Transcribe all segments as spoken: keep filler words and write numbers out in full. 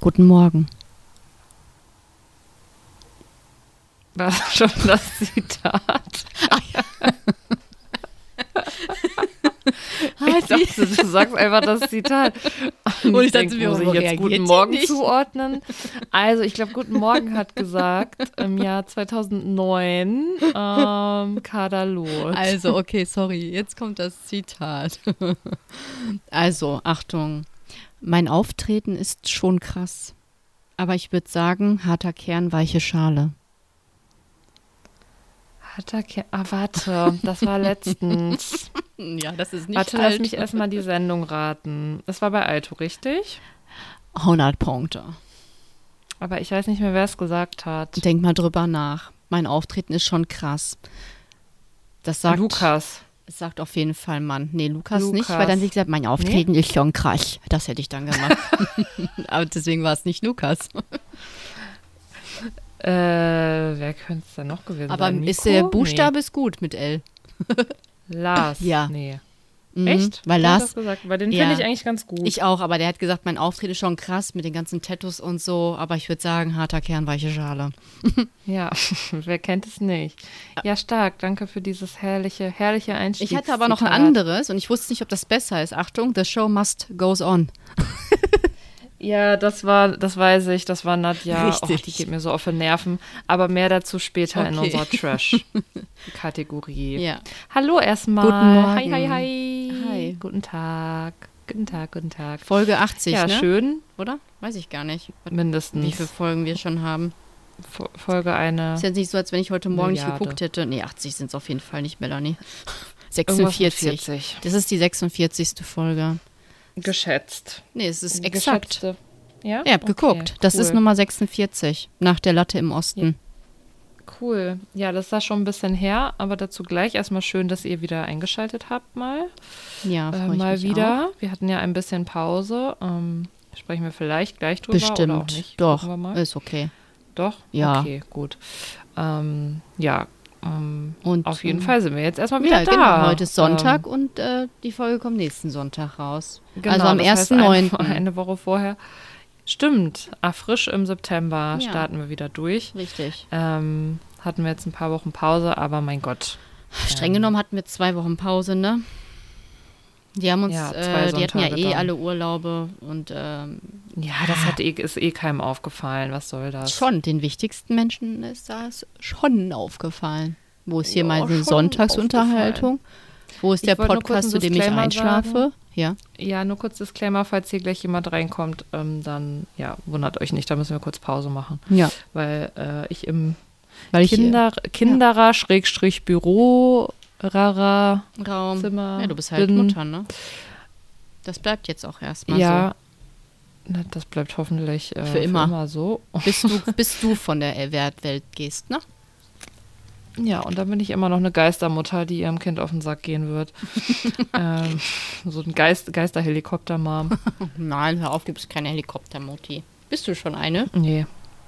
Guten Morgen. War das schon das Zitat? Ach ja. Ich dachte, du sagst einfach das Zitat. Und, Und ich ich dachte denke, mir, muss ich warum jetzt reagiert Guten die Morgen nicht? zuordnen? Also, ich glaube, Guten Morgen hat gesagt im Jahr zweitausendneun ähm, Kadalot. Also, okay, sorry, jetzt kommt das Zitat. Also, Achtung, mein Auftreten ist schon krass. Aber ich würde sagen, harter Kern, weiche Schale. Harter Kern. Ah, warte, das war letztens. Ja, das ist nicht Warte, alt. lass mich erstmal die Sendung raten. Das war bei Alto, richtig? hundert Punkte. Aber ich weiß nicht mehr, wer es gesagt hat. Denk mal drüber nach. Mein Auftreten ist schon krass. Das sagt Lukas. Es sagt auf jeden Fall Mann. Nee, Lukas, Lukas. nicht, weil dann sie gesagt, mein Auftreten nee? ist schon krass. Das hätte ich dann gemacht. Aber deswegen war es nicht Lukas. Äh, wer könnte es denn noch gewesen Aber sein? Aber Nico? der Buchstabe nee. ist gut mit L. Lars. Ja. Nee. Mhm, Echt? Weil Wer hat Lars, das gesagt? Weil den ja, finde ich eigentlich ganz gut. Ich auch, aber der hat gesagt, mein Auftritt ist schon krass mit den ganzen Tattoos und so. Aber ich würde sagen, harter Kern, weiche Schale. Ja, wer kennt es nicht? Ja, stark. Danke für dieses herrliche, herrliche Einstieg. Ich hatte aber noch ein anderes und ich wusste nicht, ob das besser ist. Achtung, the show must goes on. Ja, das war, das weiß ich, das war Nadja. Richtig. Oh, die geht mir so auf den Nerven. Aber mehr dazu später Okay. in unserer Trash-Kategorie. Ja. Hallo erstmal. Guten Morgen. Hi, hi, hi. Hi. Guten Tag. Guten Tag, guten Tag. Folge achtzig, ja, ne? schön. Oder? Weiß ich gar nicht. Mindestens. Wie viele Folgen wir schon haben. Fo- Folge eine. Ist jetzt nicht so, als wenn ich heute Morgen Milliarde. nicht geguckt hätte. Nee, achtzig sind es auf jeden Fall nicht, Melanie. Irgendwas mit sechsundvierzig. vierzig. Das ist die sechsundvierzigste Folge. Geschätzt. Nee, es ist exakt. Geschätzte. Ja, Ja, hab okay, geguckt. Das cool. ist Nummer sechsundvierzig. Nach der Latte im Osten. Cool. Ja, das ist schon ein bisschen her, aber dazu gleich erstmal schön, dass ihr wieder eingeschaltet habt mal. Ja, Äh, freue ich mal mich wieder. auch. Wir hatten ja ein bisschen Pause. Ähm, sprechen wir vielleicht gleich drüber Bestimmt. oder auch nicht. Doch, Gucken wir mal. ist okay. Doch? Ja. Okay, gut. Ähm, ja, ähm, Und, auf jeden ähm, Fall sind wir jetzt erstmal wieder Ja, da. genau. Heute ist Sonntag Ähm, und äh, die Folge kommt nächsten Sonntag raus. genau, also am das heißt ersten neunten Eine, eine Woche vorher. Stimmt. Ah, frisch im September Ja. starten wir wieder durch. Richtig. Ähm, hatten wir jetzt ein paar Wochen Pause, aber mein Gott. Streng ähm, genommen hatten wir zwei Wochen Pause, ne? Die haben uns, Ja, zwei äh, die hatten ja Sonntage eh dann. alle Urlaube und ähm, Ja, das hat eh, ist eh keinem aufgefallen. Was soll das? schon den wichtigsten Menschen ist das schon aufgefallen. Wo ist hier Ja, mal eine schon Sonntagsunterhaltung? Wo ist Ich der wollte nur kurz Podcast, einen zu dem ich Disclaimer einschlafe? sagen. Ja. Ja, nur kurz Disclaimer, falls hier gleich jemand reinkommt, ähm, dann, ja, wundert euch nicht, da müssen wir kurz Pause machen. Ja. Weil äh, ich im Weil ich Kinder, Kinderer, Schrägstrich Büro, Rara, Raum. Zimmer Ja, du bist halt bin. Mutter, ne? Das bleibt jetzt auch erstmal Ja, na, das bleibt hoffentlich äh, Für immer. so. so. Bis du, bis du von der Welt gehst, ne? Ja, und dann bin ich immer noch eine Geistermutter, die ihrem Kind auf den Sack gehen wird. ähm, so ein Geist, Geisterhelikopter-Mom. Nein, hör auf, du bist keine Helikoptermutti. Bist du schon eine? Nee.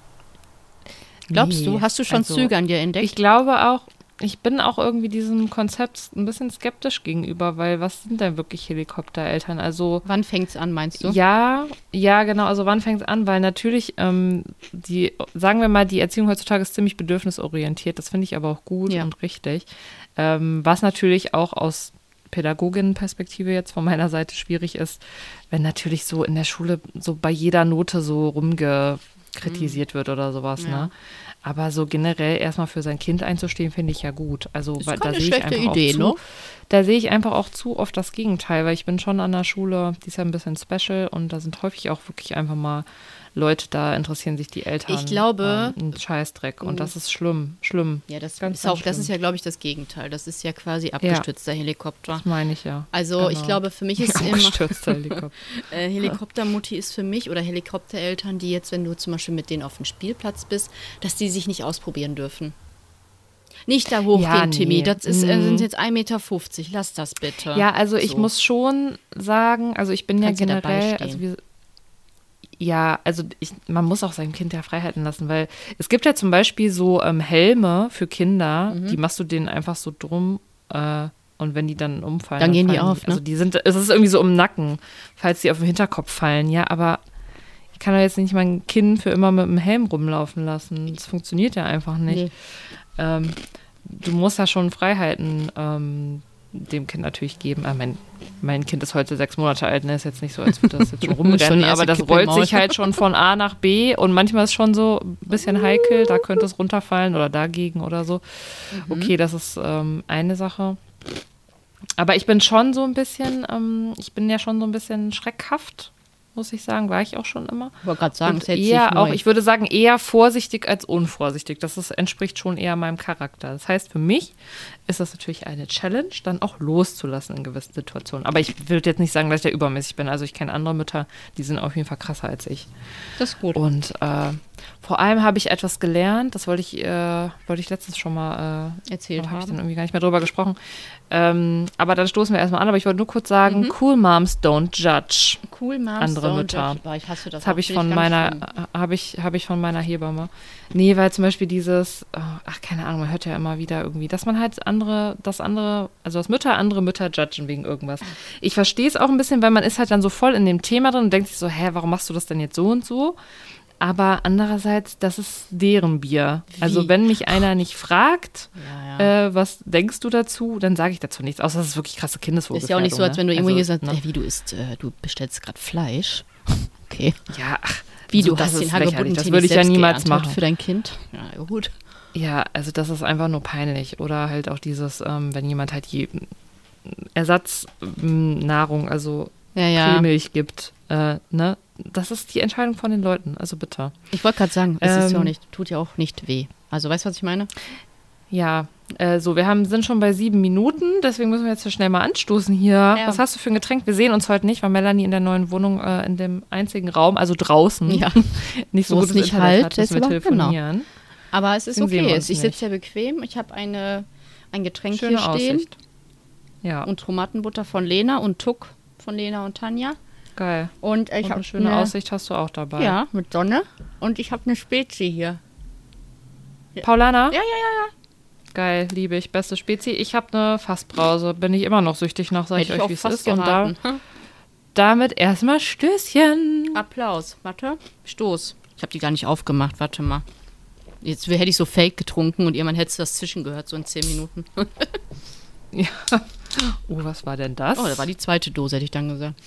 Glaubst Nee, du? Hast du schon also, Züge an dir entdeckt? Ich glaube auch, ich bin auch irgendwie diesem Konzept ein bisschen skeptisch gegenüber, weil was sind denn wirklich Helikoptereltern? Also Wann fängt's an, meinst du? ja, ja, genau. Also wann fängt es an? Weil natürlich ähm, die, sagen wir mal, die Erziehung heutzutage ist ziemlich bedürfnisorientiert. Das finde ich aber auch gut Ja. und richtig. Ähm, was natürlich auch aus Pädagoginnenperspektive jetzt von meiner Seite schwierig ist, wenn natürlich so in der Schule so bei jeder Note so rumgekritisiert wird oder sowas, Ja. ne? Aber so generell erstmal für sein Kind einzustehen, finde ich ja gut. Also Ist weil, keine da sehe ich schlechte einfach Idee, auch zu, ne? da sehe ich einfach auch zu oft das Gegenteil, weil ich bin schon an der Schule, die ist ja ein bisschen special und da sind häufig auch wirklich einfach mal Leute, da interessieren sich die Eltern. Ich glaube- ähm, einen Scheißdreck und das ist schlimm, schlimm. Ja, das Ganz, ist ganz auch, das schlimm. ist ja, glaube ich, das Gegenteil. Das ist ja quasi abgestürzter Helikopter. Das meine ich ja. Also ich Genau. glaube, für mich ist immer Abgestürzter Helikopter. äh, Helikoptermutti ist für mich oder Helikoptereltern, die jetzt, wenn du zum Beispiel mit denen auf dem Spielplatz bist, dass die sich nicht ausprobieren dürfen. Nicht da hochgehen, Ja, nee. Timmy. Das ist, äh, Mhm. sind jetzt ein Meter fünfzig. Lass das bitte. Ja, also ich So. muss schon sagen, also ich bin Kannst ja ja dabei generell, stehen. also wir, ja, also ich, man muss auch seinem Kind ja Freiheiten lassen, weil es gibt ja zum Beispiel so ähm, Helme für Kinder, Mhm. die machst du denen einfach so drum äh, und wenn die dann umfallen, Dann gehen die fallen auf, ne? Also die sind, es ist irgendwie so im Nacken, falls die auf den Hinterkopf fallen, ja, aber ich kann doch jetzt nicht mein Kind für immer mit einem Helm rumlaufen lassen. Das funktioniert ja einfach nicht. Nee. Ähm, du musst ja schon Freiheiten ähm, dem Kind natürlich geben. Ah, mein, mein Kind ist heute sechs Monate alt, ne? Ist jetzt nicht so, als würde das jetzt schon rumrennen, Schon die erste aber das Kippe im rollt Maul. sich halt schon von A nach B und manchmal ist schon so ein bisschen heikel, da könnte es runterfallen oder dagegen oder so. Mhm. Okay, das ist ähm, eine Sache. Aber ich bin schon so ein bisschen, ähm, ich bin ja schon so ein bisschen schreckhaft, muss ich sagen, war ich auch schon immer. Ich wollte gerade sagen, Und es hält sich eher neu. auch, ich würde sagen, eher vorsichtig als unvorsichtig. Das ist, entspricht schon eher meinem Charakter. Das heißt, für mich ist das natürlich eine Challenge, dann auch loszulassen in gewissen Situationen. Aber ich würde jetzt nicht sagen, dass ich da übermäßig bin. Also ich kenne andere Mütter, die sind auf jeden Fall krasser als ich. Das ist gut. Und äh, vor allem habe ich etwas gelernt, das wollte ich, äh, wollte ich letztens schon mal äh, Erzählt habe ich haben. dann irgendwie gar nicht mehr drüber gesprochen. Ähm, aber dann stoßen wir erstmal an. Aber ich wollte nur kurz sagen, Mhm. cool Moms don't judge. Cool, Moms, andere don't Mütter. judge. Boah, ich hasse das Das habe auch, ich finde von ganz meiner, schlimm. habe ich, habe ich von meiner Hebamme. Nee, weil zum Beispiel dieses, oh, ach, keine Ahnung, man hört ja immer wieder irgendwie, dass man halt andere, dass andere, also dass Mütter andere Mütter judgen wegen irgendwas. Ich verstehe es auch ein bisschen, weil man ist halt dann so voll in dem Thema drin und denkt sich so, hä, warum machst du das denn jetzt so und so? Aber andererseits, das ist deren Bier. Wie? Also wenn mich einer nicht fragt, Ja, ja. äh, was denkst du dazu, dann sage ich dazu nichts. Außer das ist wirklich krasse Kindeswohlgefährdung. Ist ja auch nicht so, als wenn du ne? irgendwie Also, gesagt hast, ne? ey, wie du isst, äh, du bestellst gerade Fleisch. Okay. Ja, ach, Wie, so, du das hast ist den lächerlich. Hagebutten Das würde ich ja niemals machen. für dein Kind. Ja, gut. Ja, also das ist einfach nur peinlich. Oder halt auch dieses, ähm, wenn jemand halt je Ersatznahrung, also Ja, ja. Kuhmilch gibt, äh, ne? Das ist die Entscheidung von den Leuten, also bitte. Ich wollte gerade sagen, es ist ja auch Ähm, nicht, tut ja auch nicht weh. Also weißt du, was ich meine? Ja, äh, so, wir haben, sind schon bei sieben Minuten, deswegen müssen wir jetzt so schnell mal anstoßen hier. Ja. Was hast du für ein Getränk? Wir sehen uns heute nicht, weil Melanie in der neuen Wohnung äh, in dem einzigen Raum, also draußen, Ja. nicht so Wo gutes es nicht Internet halt, hat, müssen wir deshalb- genau. telefonieren. Aber es ist Deswegen sehen wir okay. uns Ich nicht. sitze ja bequem. Ich habe eine, ein Getränk Schöne hier stehen. Aussicht. Ja, Und Tomatenbutter von Lena und Tuck von Lena und Tanja. geil. Und ich Und habe eine schöne eine, Aussicht hast du auch dabei. Ja, mit Sonne. Und ich habe eine Spezi hier. Paulana? Ja, ja, ja, ja. Geil, liebe ich. Beste Spezi. Ich habe eine Fassbrause. Bin ich immer noch süchtig nach, sag ich Hätte ich euch, auch wie es fast ist. Und da, geraten. Hm. damit erstmal Stößchen. Applaus. Warte. Stoß. Ich habe die gar nicht aufgemacht. Warte mal. Jetzt hätte ich so fake getrunken und irgendwann hättest du das Zischen gehört, so in zehn Minuten. Ja. Oh, was war denn das? Oh, da war die zweite Dose, hätte ich dann gesagt.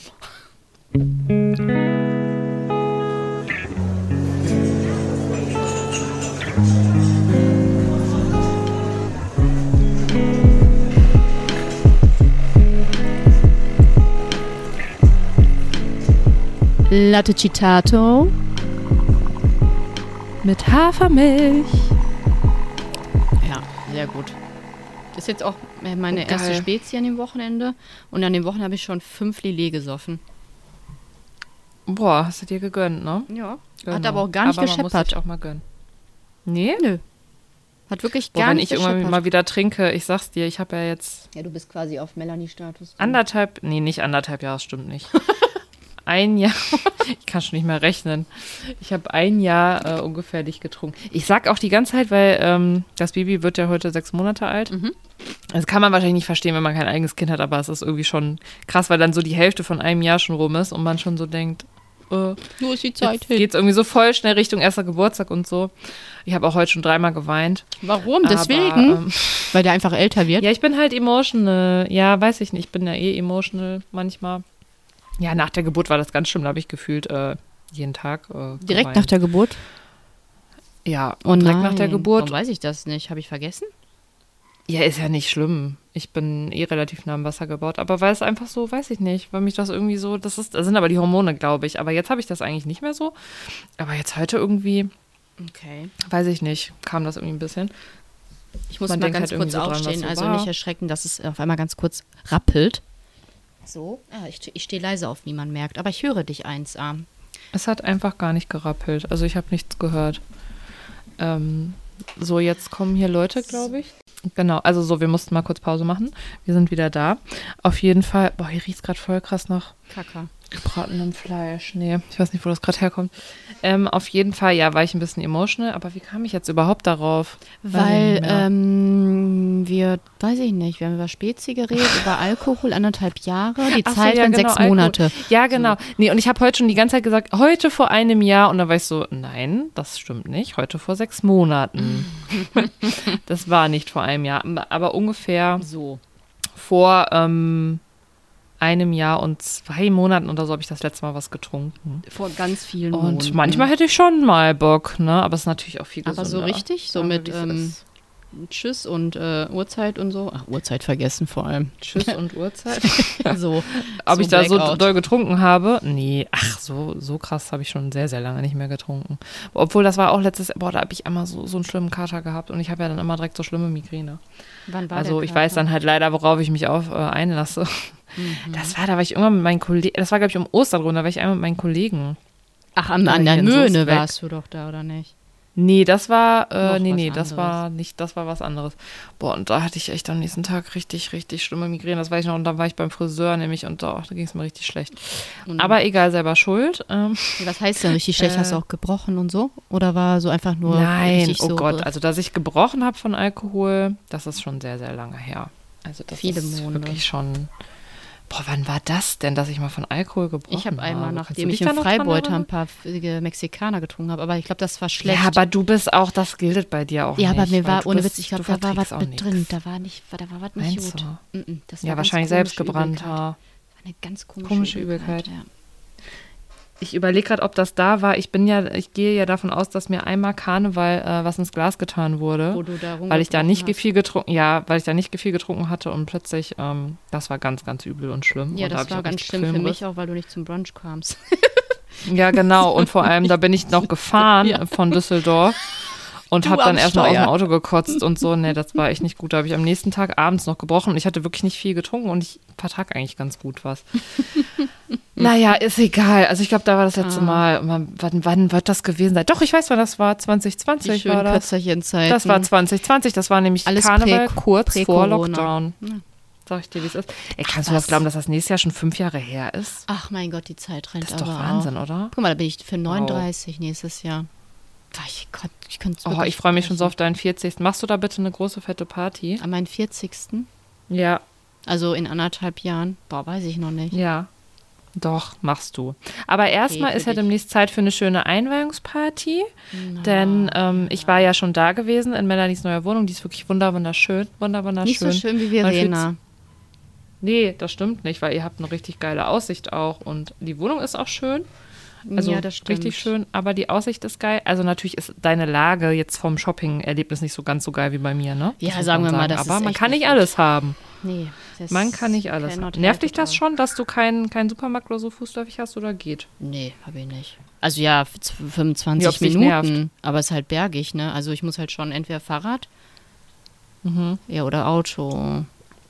Latte Citato. Mit Hafermilch. Ja, sehr gut. Das ist jetzt auch äh, meine Geil. erste Spezie an dem Wochenende. Und an dem Wochenende habe ich schon fünf Lillet gesoffen. Boah, hast du dir gegönnt, ne? Ja. Genau. Hat aber auch gar nicht aber man muss gescheppert. sich auch mal gönnen. Nee? Nö. Hat wirklich Boah, gar wenn nicht ich irgendwann gescheppert. mal wieder trinke, ich sag's dir, ich habe ja jetzt Ja, du bist quasi auf Melanie-Status. anderthalb, nee, nicht anderthalb Jahre, das stimmt nicht. Ein Jahr, ich kann schon nicht mehr rechnen. Ich habe ein Jahr äh, ungefähr nicht getrunken. Ich sag auch die ganze Zeit, weil ähm, das Baby wird ja heute sechs Monate alt. Mhm. Das kann man wahrscheinlich nicht verstehen, wenn man kein eigenes Kind hat, aber es ist irgendwie schon krass, weil dann so die Hälfte von einem Jahr schon rum ist und man schon so denkt, äh, Wo ist die Zeit jetzt hin? geht's irgendwie so voll schnell Richtung erster Geburtstag und so. Ich habe auch heute schon dreimal geweint. Warum? Deswegen? Aber, ähm, Weil der einfach älter wird? ja, ich bin halt emotional. Ja, weiß ich nicht. Ich bin ja eh emotional manchmal. Ja, nach der Geburt war das ganz schlimm. Da habe ich gefühlt äh, jeden Tag äh, Direkt geweint. nach der Geburt? Ja, Oh direkt nein. nach der Geburt. Warum weiß ich das nicht? Habe ich vergessen? Ja, ist ja nicht schlimm. Ich bin eh relativ nah am Wasser gebaut. Aber weil es einfach so, weiß ich nicht, weil mich das irgendwie so, das ist, das sind aber die Hormone, glaube ich. Aber jetzt habe ich das eigentlich nicht mehr so. Aber jetzt heute irgendwie, Okay. weiß ich nicht, kam das irgendwie ein bisschen. Ich muss Man mal denkt ganz halt kurz irgendwie so dran, was aufstehen, so also war. nicht erschrecken, dass es auf einmal ganz kurz rappelt. So, ah, ich, ich stehe leise auf, wie man merkt. Aber ich höre dich eins a. Es hat einfach gar nicht gerappelt. Also ich habe nichts gehört. Ähm, so, jetzt kommen hier Leute, glaube ich. Genau, also so, wir mussten mal kurz Pause machen. Wir sind wieder da. Auf jeden Fall, boah, hier riecht es gerade voll krass nach Kaka. gebratenem Fleisch. Nee, ich weiß nicht, wo das gerade herkommt. Ähm, auf jeden Fall, ja, war ich ein bisschen emotional. Aber wie kam ich jetzt überhaupt darauf? Weil ähm, wir, weiß ich nicht, wir haben über Spezi geredet, über Alkohol, anderthalb Jahre. Die Ach so, Zeit ja, waren genau, sechs Alkohol. Monate. Ja, genau. Nee, und ich habe heute schon die ganze Zeit gesagt, heute vor einem Jahr. Und dann war ich so, nein, das stimmt nicht. Heute vor sechs Monaten. Das war nicht vor einem Jahr. Aber ungefähr So. vor ähm, einem Jahr und zwei Monaten oder so habe ich das letzte Mal was getrunken. Vor ganz vielen Und Monaten. manchmal hätte ich schon mal Bock, ne? Aber es ist natürlich auch viel gesünder. Aber so richtig? So Aber mit wie es ähm, ist. Tschüss und äh, Uhrzeit und so. Ach, Uhrzeit vergessen vor allem. Tschüss und Uhrzeit. So. Ob so ich da so Blackout. doll getrunken habe? Nee, ach, so, so krass habe ich schon sehr, sehr lange nicht mehr getrunken. Obwohl, das war auch letztes, boah, da habe ich einmal so, so einen schlimmen Kater gehabt und ich habe ja dann immer direkt so schlimme Migräne. Wann war Also der ich weiß Kater? dann halt leider, worauf ich mich auf äh, einlasse. Mhm. Das war, da war ich irgendwann mit meinen Kollegen, das war glaube ich um Ostern rum, da war ich einmal mit meinen Kollegen. Ach, an, Ja, an der hier in Möhne Soestweg. warst du doch da, oder nicht? Nee, das war, äh, Noch nee, was nee, das anderes. war nicht, das war was anderes. Boah, und da hatte ich echt am nächsten Tag richtig, richtig schlimme Migräne, das weiß ich noch, und dann war ich beim Friseur nämlich und da, da ging es mir richtig schlecht. Und Aber egal, selber schuld. Ähm, was heißt denn richtig schlecht? Äh, Hast du auch gebrochen und so? Oder war so einfach nur Nein, richtig oh so Gott, also dass ich gebrochen habe von Alkohol, das ist schon sehr, sehr lange her. Also das Viele ist Monate. wirklich schon, boah, wann war das denn, dass ich mal von Alkohol gebrochen habe? Ich habe einmal, nachdem Kannst du ich dich da in noch dran Freibeuter erinnern? ein paar f- Mexikaner getrunken habe, aber ich glaube, das war schlecht. Ja, aber du bist auch, das gilt bei dir auch Ja, nicht. aber mir weil war, du ohne bist- Witz, ich glaube, du da war was verträgst auch mit nix. drin. Da war nicht, da war was nicht Meinst gut. du? Mm-mm, das war Ja, ganz wahrscheinlich komische selbstgebrannter. Übelkeit. Das war eine ganz komische, Komische Übelkeit. Übelkeit. Ja. Ich überlege gerade, ob das da war. Ich bin ja, ich gehe ja davon aus, dass mir einmal Karneval äh, was ins Glas getan wurde. Wo du da Weil ich da nicht rumgebrochen viel getrunken, ja, weil ich da nicht viel getrunken hatte und plötzlich, ähm, das war ganz, ganz übel und schlimm. hast. Ja, und da hab das ich war auch ganz richtig schlimm für Filmriss. mich auch, weil du nicht zum Brunch kamst. Ja, genau. Und vor allem, da bin ich noch gefahren Ja. von Düsseldorf und Du habe dann am erstmal aus dem Steuer. Auto gekotzt und so. Nee, das war echt nicht gut. Da habe ich am nächsten Tag abends noch gebrochen und ich hatte wirklich nicht viel getrunken und ich vertrag eigentlich ganz gut was. Naja, ist egal. Also ich glaube, da war das letzte Ah. Mal. Und man- Wann, wann wird das gewesen sein? Doch, ich weiß, wann das war. zwanzig Die zwanzig war schönen das. Kötzerchen-Zeiten. Das war zwanzig zwanzig. Das war nämlich Alles Karneval prä- kurz vor prä-Corona. Lockdown. Ja. Sag ich dir, wie es ist. Ey, kannst du Krass. das glauben, dass das nächstes Jahr schon fünf Jahre her ist? Ach mein Gott, die Zeit rennt Das ist doch aber Wahnsinn, auch. oder? Guck mal, da bin ich für neununddreißig nächstes Jahr. Boah, Ich, konnt- ich, könnte es Oh, wirklich ich freue mich schon so brechen. auf deinen vierzigsten Machst du da bitte eine große, fette Party? An meinen vierzigsten Ja. Also in anderthalb Jahren. Boah, weiß ich noch nicht. Ja. Doch, machst du. Aber erstmal für ist ja dich. demnächst Zeit für eine schöne Einweihungsparty. Na, Denn ähm, ich war ja schon da gewesen in Melanies neuer Wohnung. Die ist wirklich wunder, wunderschön. Wunder, wunderschön. nicht so schön wie Man Verena. Nee, das stimmt nicht, weil ihr habt eine richtig geile Aussicht auch. Und die Wohnung ist auch schön. Also ja, das stimmt. richtig schön, aber die Aussicht ist geil. Also natürlich ist deine Lage jetzt vom Shopping-Erlebnis nicht so ganz so geil wie bei mir, ne? Ja, Das muss sagen man wir mal, sagen. das Aber ist man echt kann nicht nicht gut. alles haben. Nee. das Man kann nicht alles cannot haben. Nervt help dich das it schon, dass du keinen keinen Supermarkt oder so fußläufig hast oder geht? all. Nee, habe ich nicht. Also ja, z- Wie, fünfundzwanzig ob's dich Minuten. nervt. Aber es ist halt bergig, ne? Also ich muss halt schon entweder Fahrrad, Mhm. ja, oder Auto.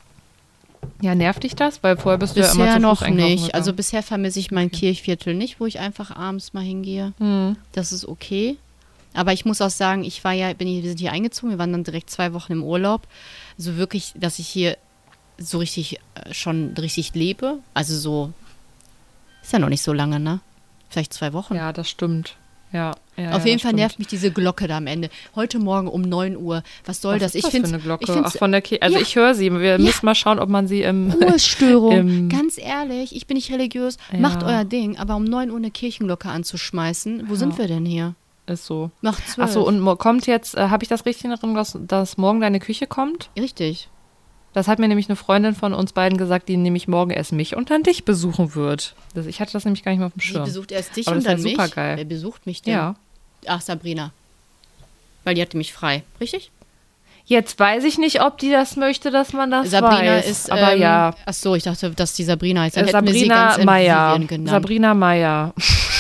Ja, nervt dich das? Weil vorher bist du ja immer Bisher zu noch Fuß einkaufen nicht. Also gegangen. bisher vermisse ich mein Kirchviertel nicht, wo ich einfach abends mal hingehe. Mhm. Das ist okay. Aber ich muss auch sagen, ich war ja, bin hier, wir sind hier eingezogen, wir waren dann direkt zwei Wochen im Urlaub. So wirklich, dass ich hier so richtig äh, schon richtig lebe. Also so, ist ja noch nicht so lange, ne? Vielleicht zwei Wochen. Ja, das stimmt. Ja, ja, Auf ja, jeden das Fall stimmt. nervt mich diese Glocke da am Ende. Heute Morgen um neun Uhr. Was soll Was das? ist Ich das finde für eine Glocke? ich find's Ach, von der Kirche. Also Ja. ich höre sie. Wir müssen mal schauen, ob man sie im Ruhestörung. Im- Ganz ehrlich, ich bin nicht religiös. Ja. Macht euer Ding, aber um neun Uhr eine Kirchenglocke anzuschmeißen, wo sind wir denn hier? ist so. Macht zwölf. Ach so, und mo- kommt jetzt, äh, habe ich das richtig in Erinnerung, dass, dass morgen deine Küche kommt? Richtig. Das hat mir nämlich eine Freundin von uns beiden gesagt, die nämlich morgen erst mich und dann dich besuchen wird. Das, ich hatte das nämlich gar nicht mehr auf dem Sie Schirm. besucht erst dich Aber und das dann wär mich. supergeil. Wer besucht mich denn? Ja. Ach, Sabrina. Weil die hatte mich frei. Richtig? Jetzt weiß ich nicht, ob die das möchte, dass man das Sabrina weiß. ist. aber ähm, ja. Ach so, ich dachte, dass die Sabrina ist. Dann Äh, hätten wir sie Sabrina ganz in Meyer. Vivian genannt. Sabrina Meyer.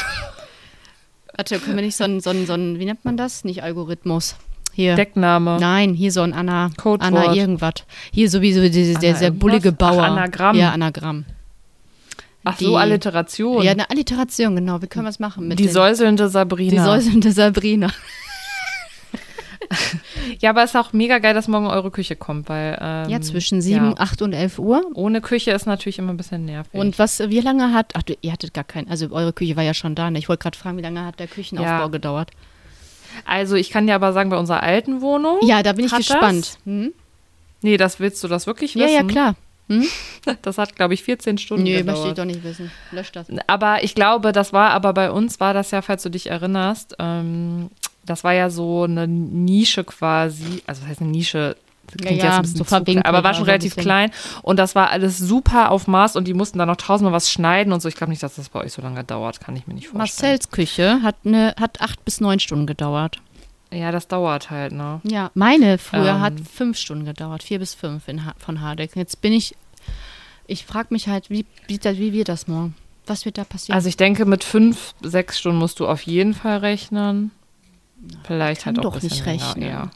Warte, können wir nicht so ein, so ein, so ein, wie nennt man das? Nicht Algorithmus. Hier. Deckname. Nein, hier so ein Anna, Codewort. Anna irgendwas. Hier sowieso diese, der Anna sehr irgendwas? bullige Bauer. Ach, Anagramm. Ja, Anagramm. Ach die- so, Alliteration. Ja, eine Alliteration, genau. Wie können wir es machen? Mit die den- säuselnde Sabrina. Die säuselnde Sabrina. Ja, aber es ist auch mega geil, dass morgen eure Küche kommt, weil ähm, Ja, zwischen sieben, ja. acht und elf Uhr. Ohne Küche ist natürlich immer ein bisschen nervig. Und was, wie lange hat, ach, du, ihr hattet gar keinen, also eure Küche war ja schon da, ne? Ich wollte gerade fragen, wie lange hat der Küchenaufbau Ja. gedauert? Also ich kann dir aber sagen, bei unserer alten Wohnung. Ja, da bin ich hat gespannt. Das, Hm? nee, das willst du das wirklich Ja, wissen? ja, klar. Hm? Das hat, glaube ich, vierzehn Stunden Nee, gedauert. möchte ich doch nicht wissen. Lösch das. Aber ich glaube, das war, aber bei uns war das ja, falls du dich erinnerst, ähm, das war ja so eine Nische quasi, also das heißt eine Nische, das klingt Ja, ja, jetzt ein bisschen so zu klein, verwinkelt aber war war schon so ein relativ bisschen. klein und das war alles super auf Maß und die mussten dann noch tausendmal was schneiden und so. Ich glaube nicht, dass das bei euch so lange dauert, kann ich mir nicht vorstellen. Marcells Küche hat, ne, hat acht bis neun Stunden gedauert. Ja, das dauert halt, ne? Ja, meine früher Ähm. hat fünf Stunden gedauert, vier bis fünf in ha von Hardegg. Jetzt bin ich, ich frage mich halt, wie, wie, wie wird das morgen? Was wird da passieren? Also ich denke, mit fünf, sechs Stunden musst du auf jeden Fall rechnen. Vielleicht kann halt auch doch ein bisschen nicht länger, rechnen. ja.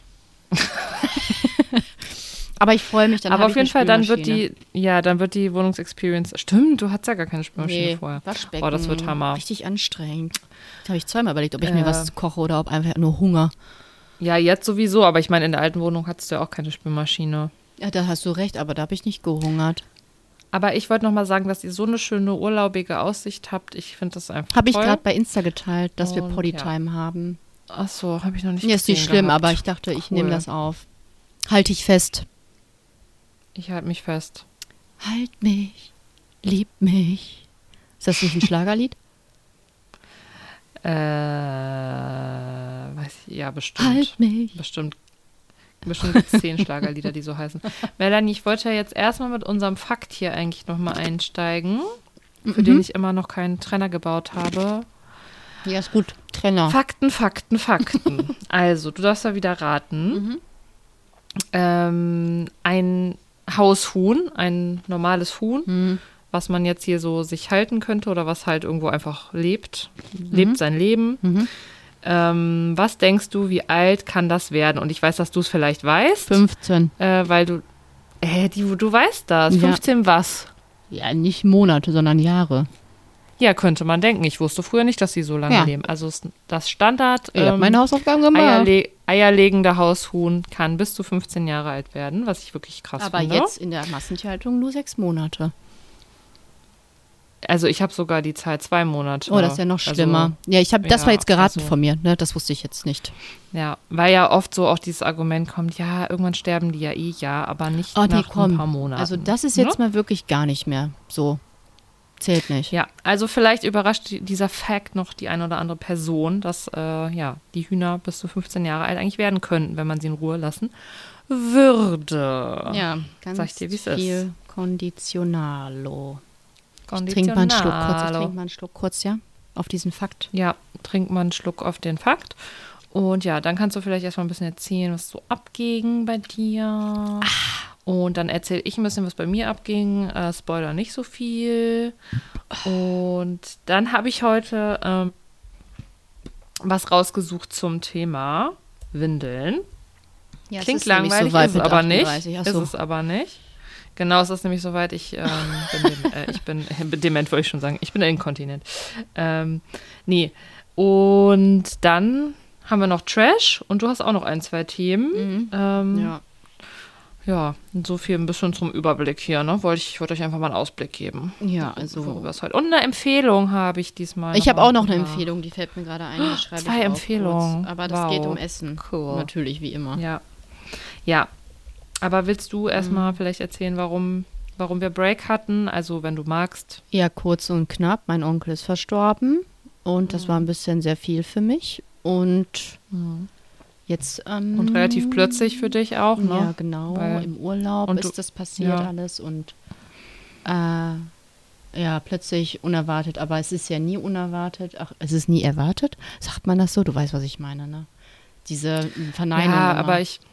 Aber ich freue mich, dann Aber hab auf ich jeden eine Fall, dann wird Spülmaschine. die, ja, dann wird die Wohnungsexperience. Stimmt, du hattest ja gar keine Spülmaschine Nee, vorher. Waschbecken. Oh, das wird Hammer. Richtig anstrengend. Da habe ich zweimal überlegt, ob ich Äh. mir was koche oder ob einfach nur Hunger. Ja, jetzt sowieso, aber ich meine, in der alten Wohnung hattest du ja auch keine Spülmaschine. Ja, da hast du recht, aber da habe ich nicht gehungert. Aber ich wollte noch mal sagen, dass ihr so eine schöne urlaubige Aussicht habt. Ich finde das einfach Habe ich toll. gerade bei Insta geteilt, dass wir Und, Pottytime haben. Ach so, habe ich noch nicht Ja, ist nicht gesehen schlimm, gehabt. aber ich dachte, ich Cool. nehme das auf. Halt dich fest. Ich halte mich fest. Halt mich, lieb mich. Ist das nicht ein Schlagerlied? Äh, weiß ich, ja, bestimmt. Halt mich. Bestimmt. Bestimmt gibt es zehn Schlagerlieder, die so heißen. Melanie, ich wollte ja jetzt erstmal mit unserem Fakt hier eigentlich nochmal einsteigen, für Mhm. den ich immer noch keinen Trenner gebaut habe. Ja, ist gut. Trenner. Fakten, Fakten, Fakten. Also, du darfst ja wieder raten. Mhm. Ähm, ein Haushuhn, ein normales Huhn, Mhm. was man jetzt hier so sich halten könnte oder was halt irgendwo einfach lebt, lebt sein Leben. Mhm. Ähm, was denkst du, wie alt kann das werden? Und ich weiß, dass du es vielleicht weißt, fünfzehn. äh, weil du, äh, die, du weißt das. Ja. fünfzehn was? Ja, nicht Monate, sondern Jahre. Ja, könnte man denken. Ich wusste früher nicht, dass sie so lange Ja. leben. Also es- das Standard Ich habe ähm, meine Hausaufgaben gemacht. Eierle eierlegende Haushuhn kann bis zu fünfzehn Jahre alt werden, was ich wirklich krass Aber finde. jetzt in der Massentierhaltung nur sechs Monate. Also ich habe sogar die Zahl zwei Monate. Oh, das ist ja noch schlimmer. Also, ja, ich habe, das ja, war jetzt geraten also- von mir, ne? Das wusste ich jetzt nicht. ja, weil ja oft so auch dieses Argument kommt, ja, irgendwann sterben die ja eh, ja, aber nicht Oh, nee, nach komm. ein paar Monaten. Also das ist jetzt Ne? mal wirklich gar nicht mehr so. Zählt nicht. Ja, also vielleicht überrascht die- dieser Fact noch die eine oder andere Person, dass äh, ja, die Hühner bis zu fünfzehn Jahre alt eigentlich werden könnten, wenn man sie in Ruhe lassen würde. Ja, ganz Sag ich dir, wie es ist. viel Konditionalo. Trink mal einen Schluck kurz. Ich trink mal einen Schluck kurz, ja? Auf diesen Fakt. Ja, trink mal einen Schluck auf den Fakt. Und ja, dann kannst du vielleicht erstmal ein bisschen erzählen, was so abging bei dir. Und dann erzähle ich ein bisschen, was bei mir abging. Äh, Spoiler nicht so viel. Und dann habe ich heute ähm, was rausgesucht zum Thema Windeln. Ja, es Klingt ist nämlich langweilig, soweit ist es mit aber nicht. achtunddreißig. Ach Ist so. es aber nicht. Genau, es ist nämlich soweit. Ich ähm, bin, dem, äh, ich bin äh, dement, wollte ich schon sagen. Ich bin inkontinent. Ähm, nee. Und dann haben wir noch Trash und du hast auch noch ein, zwei Themen. Mhm. Ähm, Ja. ja, und so viel ein bisschen zum Überblick hier. Ne? Wollte ich, ich wollte euch einfach mal einen Ausblick geben. Ja, also. Worüber es heute. Und eine Empfehlung habe ich diesmal. Ich habe auch noch eine Ja. Empfehlung, die fällt mir gerade ein. Die schreibe Zwei ich auf Empfehlungen. Kurz. Aber das Wow. geht um Essen. Cool. Natürlich, wie immer. Ja. Ja. Aber willst du erstmal Mhm. vielleicht erzählen, warum, warum wir Break hatten? Also, wenn du magst. Ja, kurz und knapp. Mein Onkel ist verstorben und das Mhm. war ein bisschen sehr viel für mich. Und jetzt. Ähm, Und relativ plötzlich für dich auch, ne? Ja, genau. Weil- Im Urlaub und du- ist das passiert ja. alles und äh, ja, plötzlich unerwartet. Aber es ist ja nie unerwartet. Ach, es ist nie erwartet. Sagt man das so? Du weißt, was ich meine, ne? Diese Verneinung. Ja, immer. aber ich.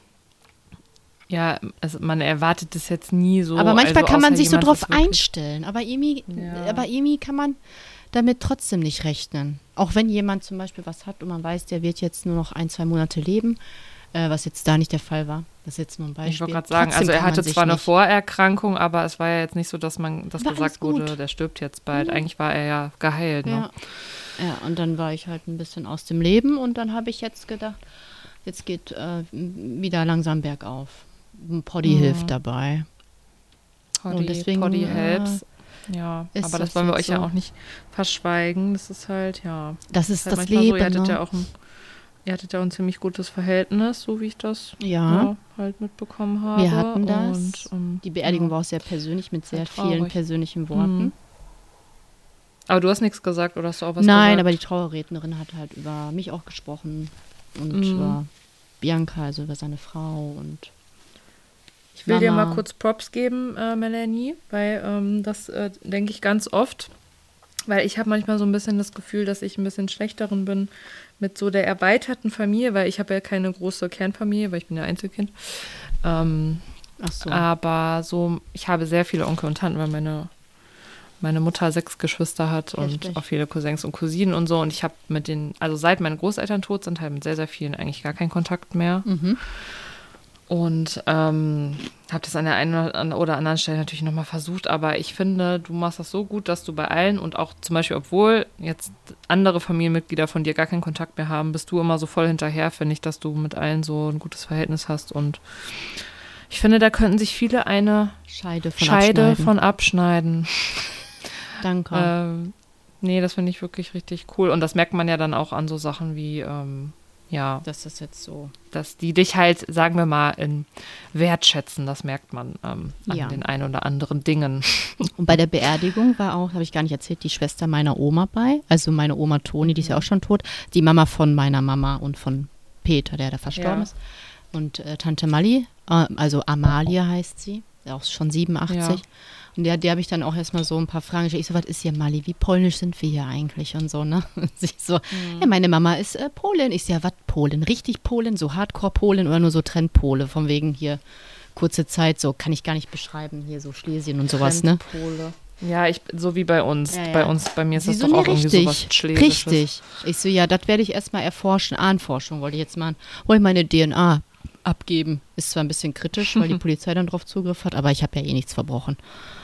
Ja, also man erwartet das jetzt nie so. Aber manchmal also kann man außer sich so jemand drauf ist wirklich- einstellen. Aber irgendwie, Ja. aber irgendwie kann man damit trotzdem nicht rechnen. Auch wenn jemand zum Beispiel was hat und man weiß, der wird jetzt nur noch ein, zwei Monate leben, äh, was jetzt da nicht der Fall war. Das ist jetzt nur ein Beispiel. Ich wollte gerade sagen, Trotzdem also er kann man hatte sich zwar eine nicht- Vorerkrankung, aber es war ja jetzt nicht so, dass man, dass War gesagt alles gut. wurde, der stirbt jetzt bald. Mhm. Eigentlich war er ja geheilt. Ne? Ja. Ja, und dann war ich halt ein bisschen aus dem Leben und dann habe ich jetzt gedacht, jetzt geht äh, wieder langsam bergauf. Poddy Mhm. hilft dabei. Poddy, Und deswegen, Poddy äh, helps. Ja, ist aber das das wollen wir jetzt euch ja so. auch nicht verschweigen. Das ist halt, ja. Das ist halt das manchmal so, ihr Leben, hattet ne? ja auch ein, ihr hattet ja ein ziemlich gutes Verhältnis, so wie ich das Ja. ja, halt mitbekommen habe. Wir hatten das. Und, ähm, Die Beerdigung ja. war auch sehr persönlich mit sehr Halt vielen traurig. persönlichen Worten. Mhm. Aber du hast nichts gesagt oder hast du auch was Nein, gesagt? aber die Trauerrednerin hat halt über mich auch gesprochen und Mhm. über Bianca, also über seine Frau und Ich will dir Mama. mal kurz Props geben, äh, Melanie, weil ähm, das äh, denke ich ganz oft, weil ich habe manchmal so ein bisschen das Gefühl, dass ich ein bisschen schlechterin bin mit so der erweiterten Familie, weil ich habe ja keine große Kernfamilie, weil ich bin ja Einzelkind. Ähm, ach so. aber so, ich habe sehr viele Onkel und Tanten, weil meine, meine Mutter sechs Geschwister hat und Heftig. auch viele Cousins und Cousinen und so. Und ich habe mit den, also seit meine Großeltern tot sind, halt mit sehr, sehr vielen eigentlich gar keinen Kontakt mehr. Mhm. Und ähm, habe das an der einen oder anderen Stelle natürlich nochmal versucht, aber ich finde, du machst das so gut, dass du bei allen und auch zum Beispiel, obwohl jetzt andere Familienmitglieder von dir gar keinen Kontakt mehr haben, bist du immer so voll hinterher, finde ich, dass du mit allen so ein gutes Verhältnis hast. Und ich finde, da könnten sich viele eine Scheide von Scheide abschneiden. von abschneiden. Danke. Ähm, nee, das finde ich wirklich richtig cool. Und das merkt man ja dann auch an so Sachen wie, ähm, ja, Das ist jetzt so. dass die dich halt, sagen wir mal, in wertschätzen. Das merkt man ähm, an Ja. den ein oder anderen Dingen. Und bei der Beerdigung war auch, habe ich gar nicht erzählt, die Schwester meiner Oma bei. Also meine Oma Toni, die ist ja auch schon tot. Die Mama von meiner Mama und von Peter, der da verstorben Ja. ist. Und äh, Tante Mali, äh, also Amalie heißt sie, auch schon siebenundachtzig. Ja. Und der, der habe ich dann auch erstmal so ein paar Fragen gestellt. Ich so, was ist hier Mali? Wie polnisch sind wir hier eigentlich? Und so, ne? Und sie so, ja, meine Mama ist äh, Polin. Ich so, ja, was Polin? Richtig Polin? So Hardcore-Polin oder nur so Trendpole? Von wegen hier kurze Zeit, so kann ich gar nicht beschreiben, hier so Schlesien und sowas, ne? Trendpole. Ja, ich, so wie bei uns. Ja, ja. Bei uns, bei mir ist Sie das so, doch nee, auch irgendwie richtig, sowas Schlesisches. richtig. Ich so, ja, das werde ich erstmal erforschen. Ahnforschung wollte ich jetzt mal, wollte ich meine D N A abgeben. Ist zwar ein bisschen kritisch, weil die Polizei dann drauf Zugriff hat, aber ich habe ja eh nichts verbrochen.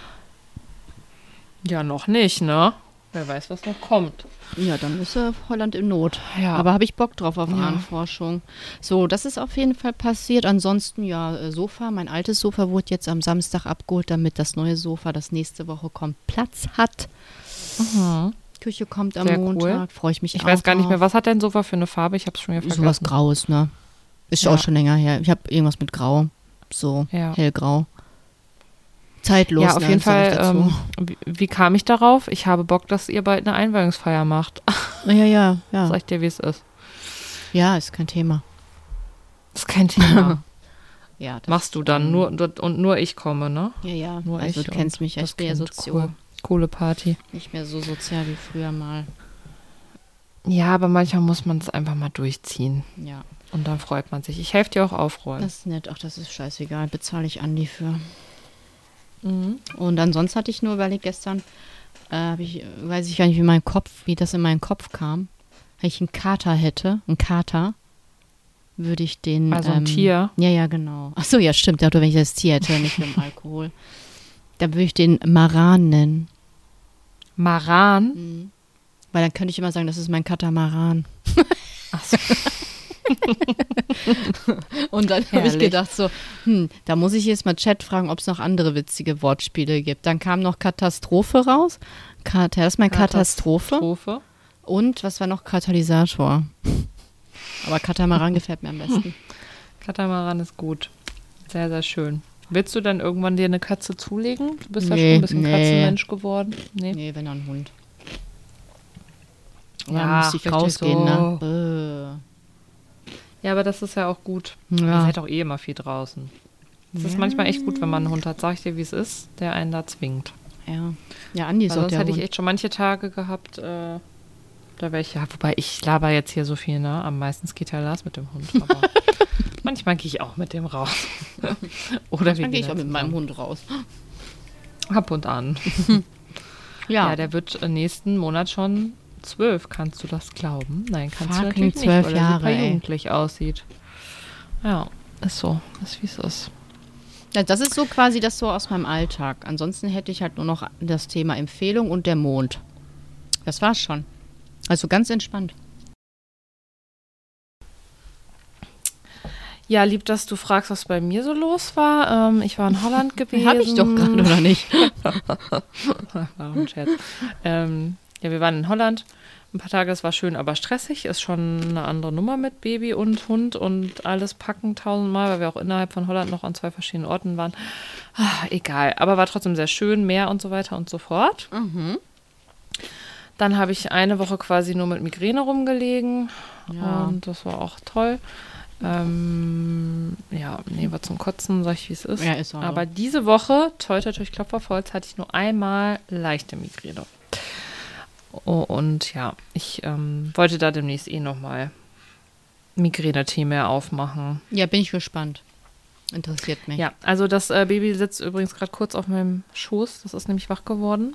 Ja, noch nicht, ne? Wer weiß, was noch kommt. Ja, dann ist äh, Holland in Not. Ja. Aber habe ich Bock drauf auf Ja. Ahnenforschung. So, das ist auf jeden Fall passiert. Ansonsten, ja, äh, Sofa. Mein altes Sofa wurde jetzt am Samstag abgeholt, damit das neue Sofa, das nächste Woche kommt, Platz hat. Mhm. Küche kommt am Sehr cool. Montag. Freue ich mich Ich auch weiß gar nicht drauf. mehr, was hat dein Sofa für eine Farbe? Ich habe es schon wieder vergessen. Sowas Graues, ne? Ist Ja. auch schon länger her. Ich habe irgendwas mit Grau. So Ja. hellgrau. Zeitlos. Ja, auf ne, jeden sag ich Fall. dazu. Ähm, wie, wie kam ich darauf? Ich habe Bock, dass ihr bald eine Einweihungsfeier macht. Ja, ja, ja. Sag ich dir, wie es ist. Ja, ist kein Thema. Das ist kein Thema. Ja, das, Machst du dann. ähm, Nur, und nur ich komme, ne? Ja, ja. Nur also ich du kennst und mich ja. das Ich bin ja Kind. sozio. Cool. Coole Party. Nicht mehr so sozial wie früher mal. Ja, aber manchmal muss man es einfach mal durchziehen. Ja. Und dann freut man sich. Ich helfe dir auch aufräumen. Das ist nett. Ach, das ist scheißegal. Bezahle ich Andi für. Mhm. Und ansonsten hatte ich nur überlegt, gestern, äh, hab ich, weiß ich gar nicht, wie mein Kopf, wie das in meinen Kopf kam. Wenn ich einen Kater hätte, einen Kater, würde ich den. Also ein ähm, Tier? Ja, ja, genau. Ach so, ja, stimmt. Ja, wenn ich das Tier hätte, nicht mit dem Alkohol. Dann würde ich den Maran nennen. Maran? Mhm. Weil dann könnte ich immer sagen, das ist mein Katamaran. Ach so. Und dann habe ich Herrlich. gedacht so, hm, da muss ich jetzt mal Chat fragen, ob es noch andere witzige Wortspiele gibt. Dann kam noch Katastrophe raus. Kat das ist mein Katastrophe. Katastrophe. Und was war noch Katalysator? Aber Katamaran gefällt mir am besten. Katamaran ist gut. Sehr, sehr schön. Willst du dann irgendwann dir eine Katze zulegen? Du bist ja Nee, schon ein bisschen nee. Katzenmensch geworden. Nee. Nee, wenn dann ein Hund. Ja, Ja, dann müsste ich richtig rausgehen, so. ne? Ja, aber das ist ja auch gut. Äh. Ihr Ja. seid auch eh immer viel draußen. Es ist manchmal echt gut, wenn man einen Hund hat. Sag ich dir, wie es ist, der einen da zwingt. Ja. Ja, Andi ist Weil auch sonst der hätte ich Hund. echt schon manche Tage gehabt, äh, da wäre ich, ja, wobei ich laber jetzt hier so viel, ne? Am meisten geht ja Lars mit dem Hund. Aber manchmal gehe ich auch mit dem raus. Oder wir Dann gehe ich gehen auch mit halt meinem zusammen. Hund raus. Ab und an. Ja, Ja, der wird äh, nächsten Monat schon zwölf. Kannst du das glauben? Nein, kannst Fucking du natürlich nicht, zwölf weil er Jahre, super ey. jugendlich aussieht. Ja, ist so. Ist wie es ist. Ja, das ist so quasi das so aus meinem Alltag. Ansonsten hätte ich halt nur noch das Thema Empfehlung und der Mond. Das war's schon. Also ganz entspannt. Ja, lieb, dass du fragst, was bei mir so los war. Ähm, ich war in Holland gewesen. Habe ich doch gerade, oder nicht? War ein Scherz. Ähm, ja, wir waren in Holland ein paar Tage. Es war schön, aber stressig. Ist schon eine andere Nummer mit Baby und Hund und alles packen tausendmal, weil wir auch innerhalb von Holland noch an zwei verschiedenen Orten waren. Ah, egal, aber war trotzdem sehr schön, Meer und so weiter und so fort. Mhm. Dann habe ich eine Woche quasi nur mit Migräne rumgelegen Ja. und das war auch toll. Ähm, ja, nee, war zum Kotzen, sag ich, wie es ist. Ja, ist auch so. Aber diese Woche, toi, toi, toi, Klopf auf Holz, hatte ich nur einmal leichte Migräne. Oh, und ja, ich ähm, wollte da demnächst eh nochmal Migräne-Tee mehr aufmachen. Ja, bin ich gespannt. Interessiert mich. Ja, also das äh, Baby sitzt übrigens gerade kurz auf meinem Schoß. Das ist nämlich wach geworden.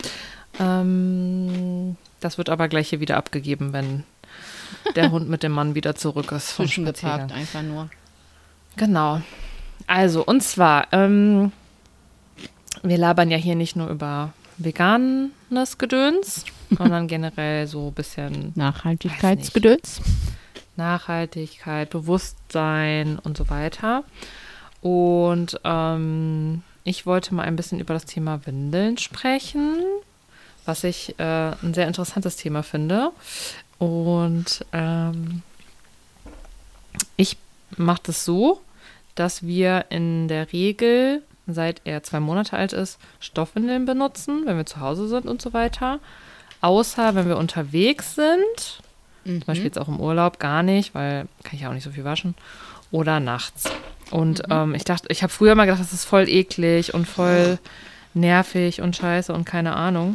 Ähm, das wird aber gleich hier wieder abgegeben, wenn der Hund mit dem Mann wieder zurück ist vom Spaziergang. Zwischengeparkt einfach nur. Genau. Also, und zwar, ähm, wir labern ja hier nicht nur über veganes Gedöns, sondern generell so ein bisschen Nachhaltigkeitsgedöns. Nachhaltigkeit, Bewusstsein und so weiter. Und ähm, ich wollte mal ein bisschen über das Thema Windeln sprechen, was ich äh, ein sehr interessantes Thema finde. Und ähm, ich mache das so, dass wir in der Regel, seit er zwei Monate alt ist, Stoffwindeln benutzen, wenn wir zu Hause sind und so weiter. Außer wenn wir unterwegs sind, Mhm. zum Beispiel jetzt auch im Urlaub, gar nicht, weil kann ich ja auch nicht so viel waschen. Oder nachts. Und Mhm. ähm, ich dachte, ich habe früher mal gedacht, das ist voll eklig und voll nervig und scheiße und keine Ahnung.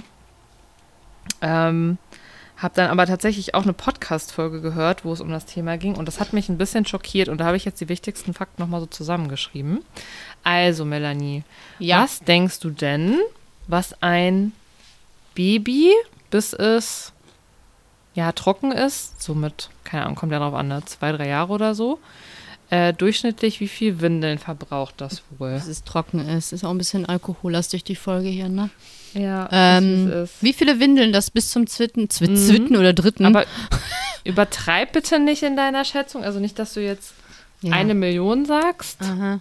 Ähm, habe dann aber tatsächlich auch eine Podcast-Folge gehört, wo es um das Thema ging. Und das hat mich ein bisschen schockiert. Und da habe ich jetzt die wichtigsten Fakten nochmal so zusammengeschrieben. Also, Melanie, Ja. was denkst du denn, was ein Baby, bis es ja trocken ist, so mit, keine Ahnung, kommt ja drauf an, ne, zwei, drei Jahre oder so, äh, durchschnittlich, wie viel Windeln verbraucht das wohl? Dass es trocken ist. Ist auch ein bisschen alkohollastig, die Folge hier, ne? Ja, Ähm, wie es ist. wie viele Windeln das bis zum Zwitten, Zwi Mhm. Zwitten oder Dritten? Aber übertreib bitte nicht in deiner Schätzung, also nicht, dass du jetzt ja. eine Million sagst. Aha.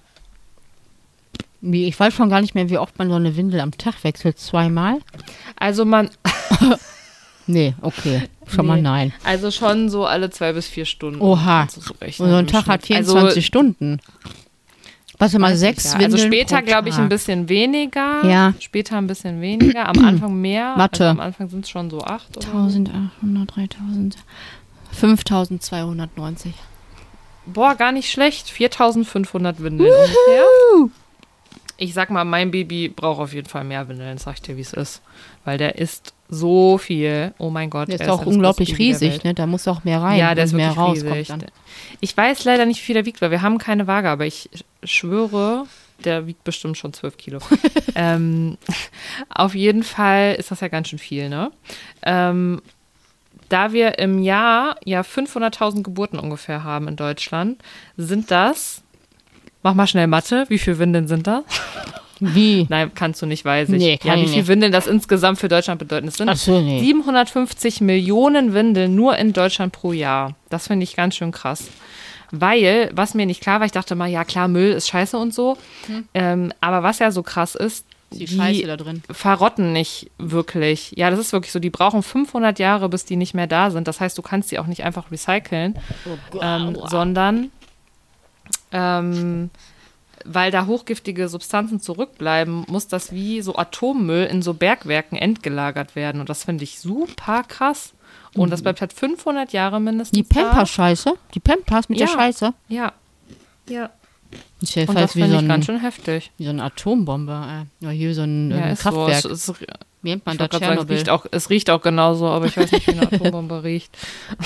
Wie, ich weiß schon gar nicht mehr, wie oft man so eine Windel am Tag wechselt. Zweimal? Also man, Nee, okay. Schon mal Nee. nein. also schon so alle zwei bis vier Stunden. Oha. kannst du so rechnen Und so ein im Tag hat Schnitt. vierundzwanzig also, Stunden. Was immer weiß sechs nicht, ja. Windeln Also später pro glaube ich ein Tag. bisschen weniger. Ja. Später ein bisschen weniger. Am Anfang mehr. Mathe. Also am Anfang sind es schon so acht. Oder so. eintausendachthundert, dreitausend, fünftausendzweihundertneunzig. Boah, gar nicht schlecht. viertausendfünfhundert Windeln ungefähr. Ich sag mal, mein Baby braucht auf jeden Fall mehr Windeln, sag ich dir, wie es ist. Weil der isst so viel. Oh mein Gott. Der ist er auch das unglaublich größte Baby der riesig, Welt. ne? Da muss auch mehr rein Ja, der und ist mehr wirklich rauskommt riesig. dann. Ich weiß leider nicht, wie viel der wiegt, weil wir haben keine Waage, aber ich schwöre, der wiegt bestimmt schon zwölf Kilo. ähm, auf jeden Fall ist das ja ganz schön viel, ne? Ähm, da wir im Jahr ja fünfhunderttausend Geburten ungefähr haben in Deutschland, sind das, mach mal schnell Mathe, wie viele Windeln sind das? Wie? Nein, kannst du nicht, weiß ich. Nee, kann ja, wie ich viele nicht. Windeln das insgesamt für Deutschland bedeuten. Es sind Ach so, nee. siebenhundertfünfzig Millionen Windeln nur in Deutschland pro Jahr. Das finde ich ganz schön krass. Weil, was mir nicht klar war, ich dachte mal, ja klar, Müll ist scheiße und so. Hm. Ähm, aber was ja so krass ist, Die die Scheiße da drin. verrotten nicht wirklich. Ja, das ist wirklich so. Die brauchen fünfhundert Jahre, bis die nicht mehr da sind. Das heißt, du kannst die auch nicht einfach recyceln, Oh ähm, sondern ähm, weil da hochgiftige Substanzen zurückbleiben, muss das wie so Atommüll in so Bergwerken entgelagert werden. Und das finde ich super krass. Und das bleibt halt fünfhundert Jahre mindestens Die Pampers-Scheiße? Die Pampers mit Ja. der Scheiße? da. Ja. Ja. Das ist ja Und das fast wie, finde so ich ganz ein, schön heftig. wie so eine Atombombe. Äh. Oder hier so ein, Ja, ein ist so. Kraftwerk. Es, es, Wie nennt man ich das? wollte gerade sagen, es Tschernobyl. riecht, auch, es riecht auch genauso, aber ich weiß nicht, wie eine Atombombe riecht.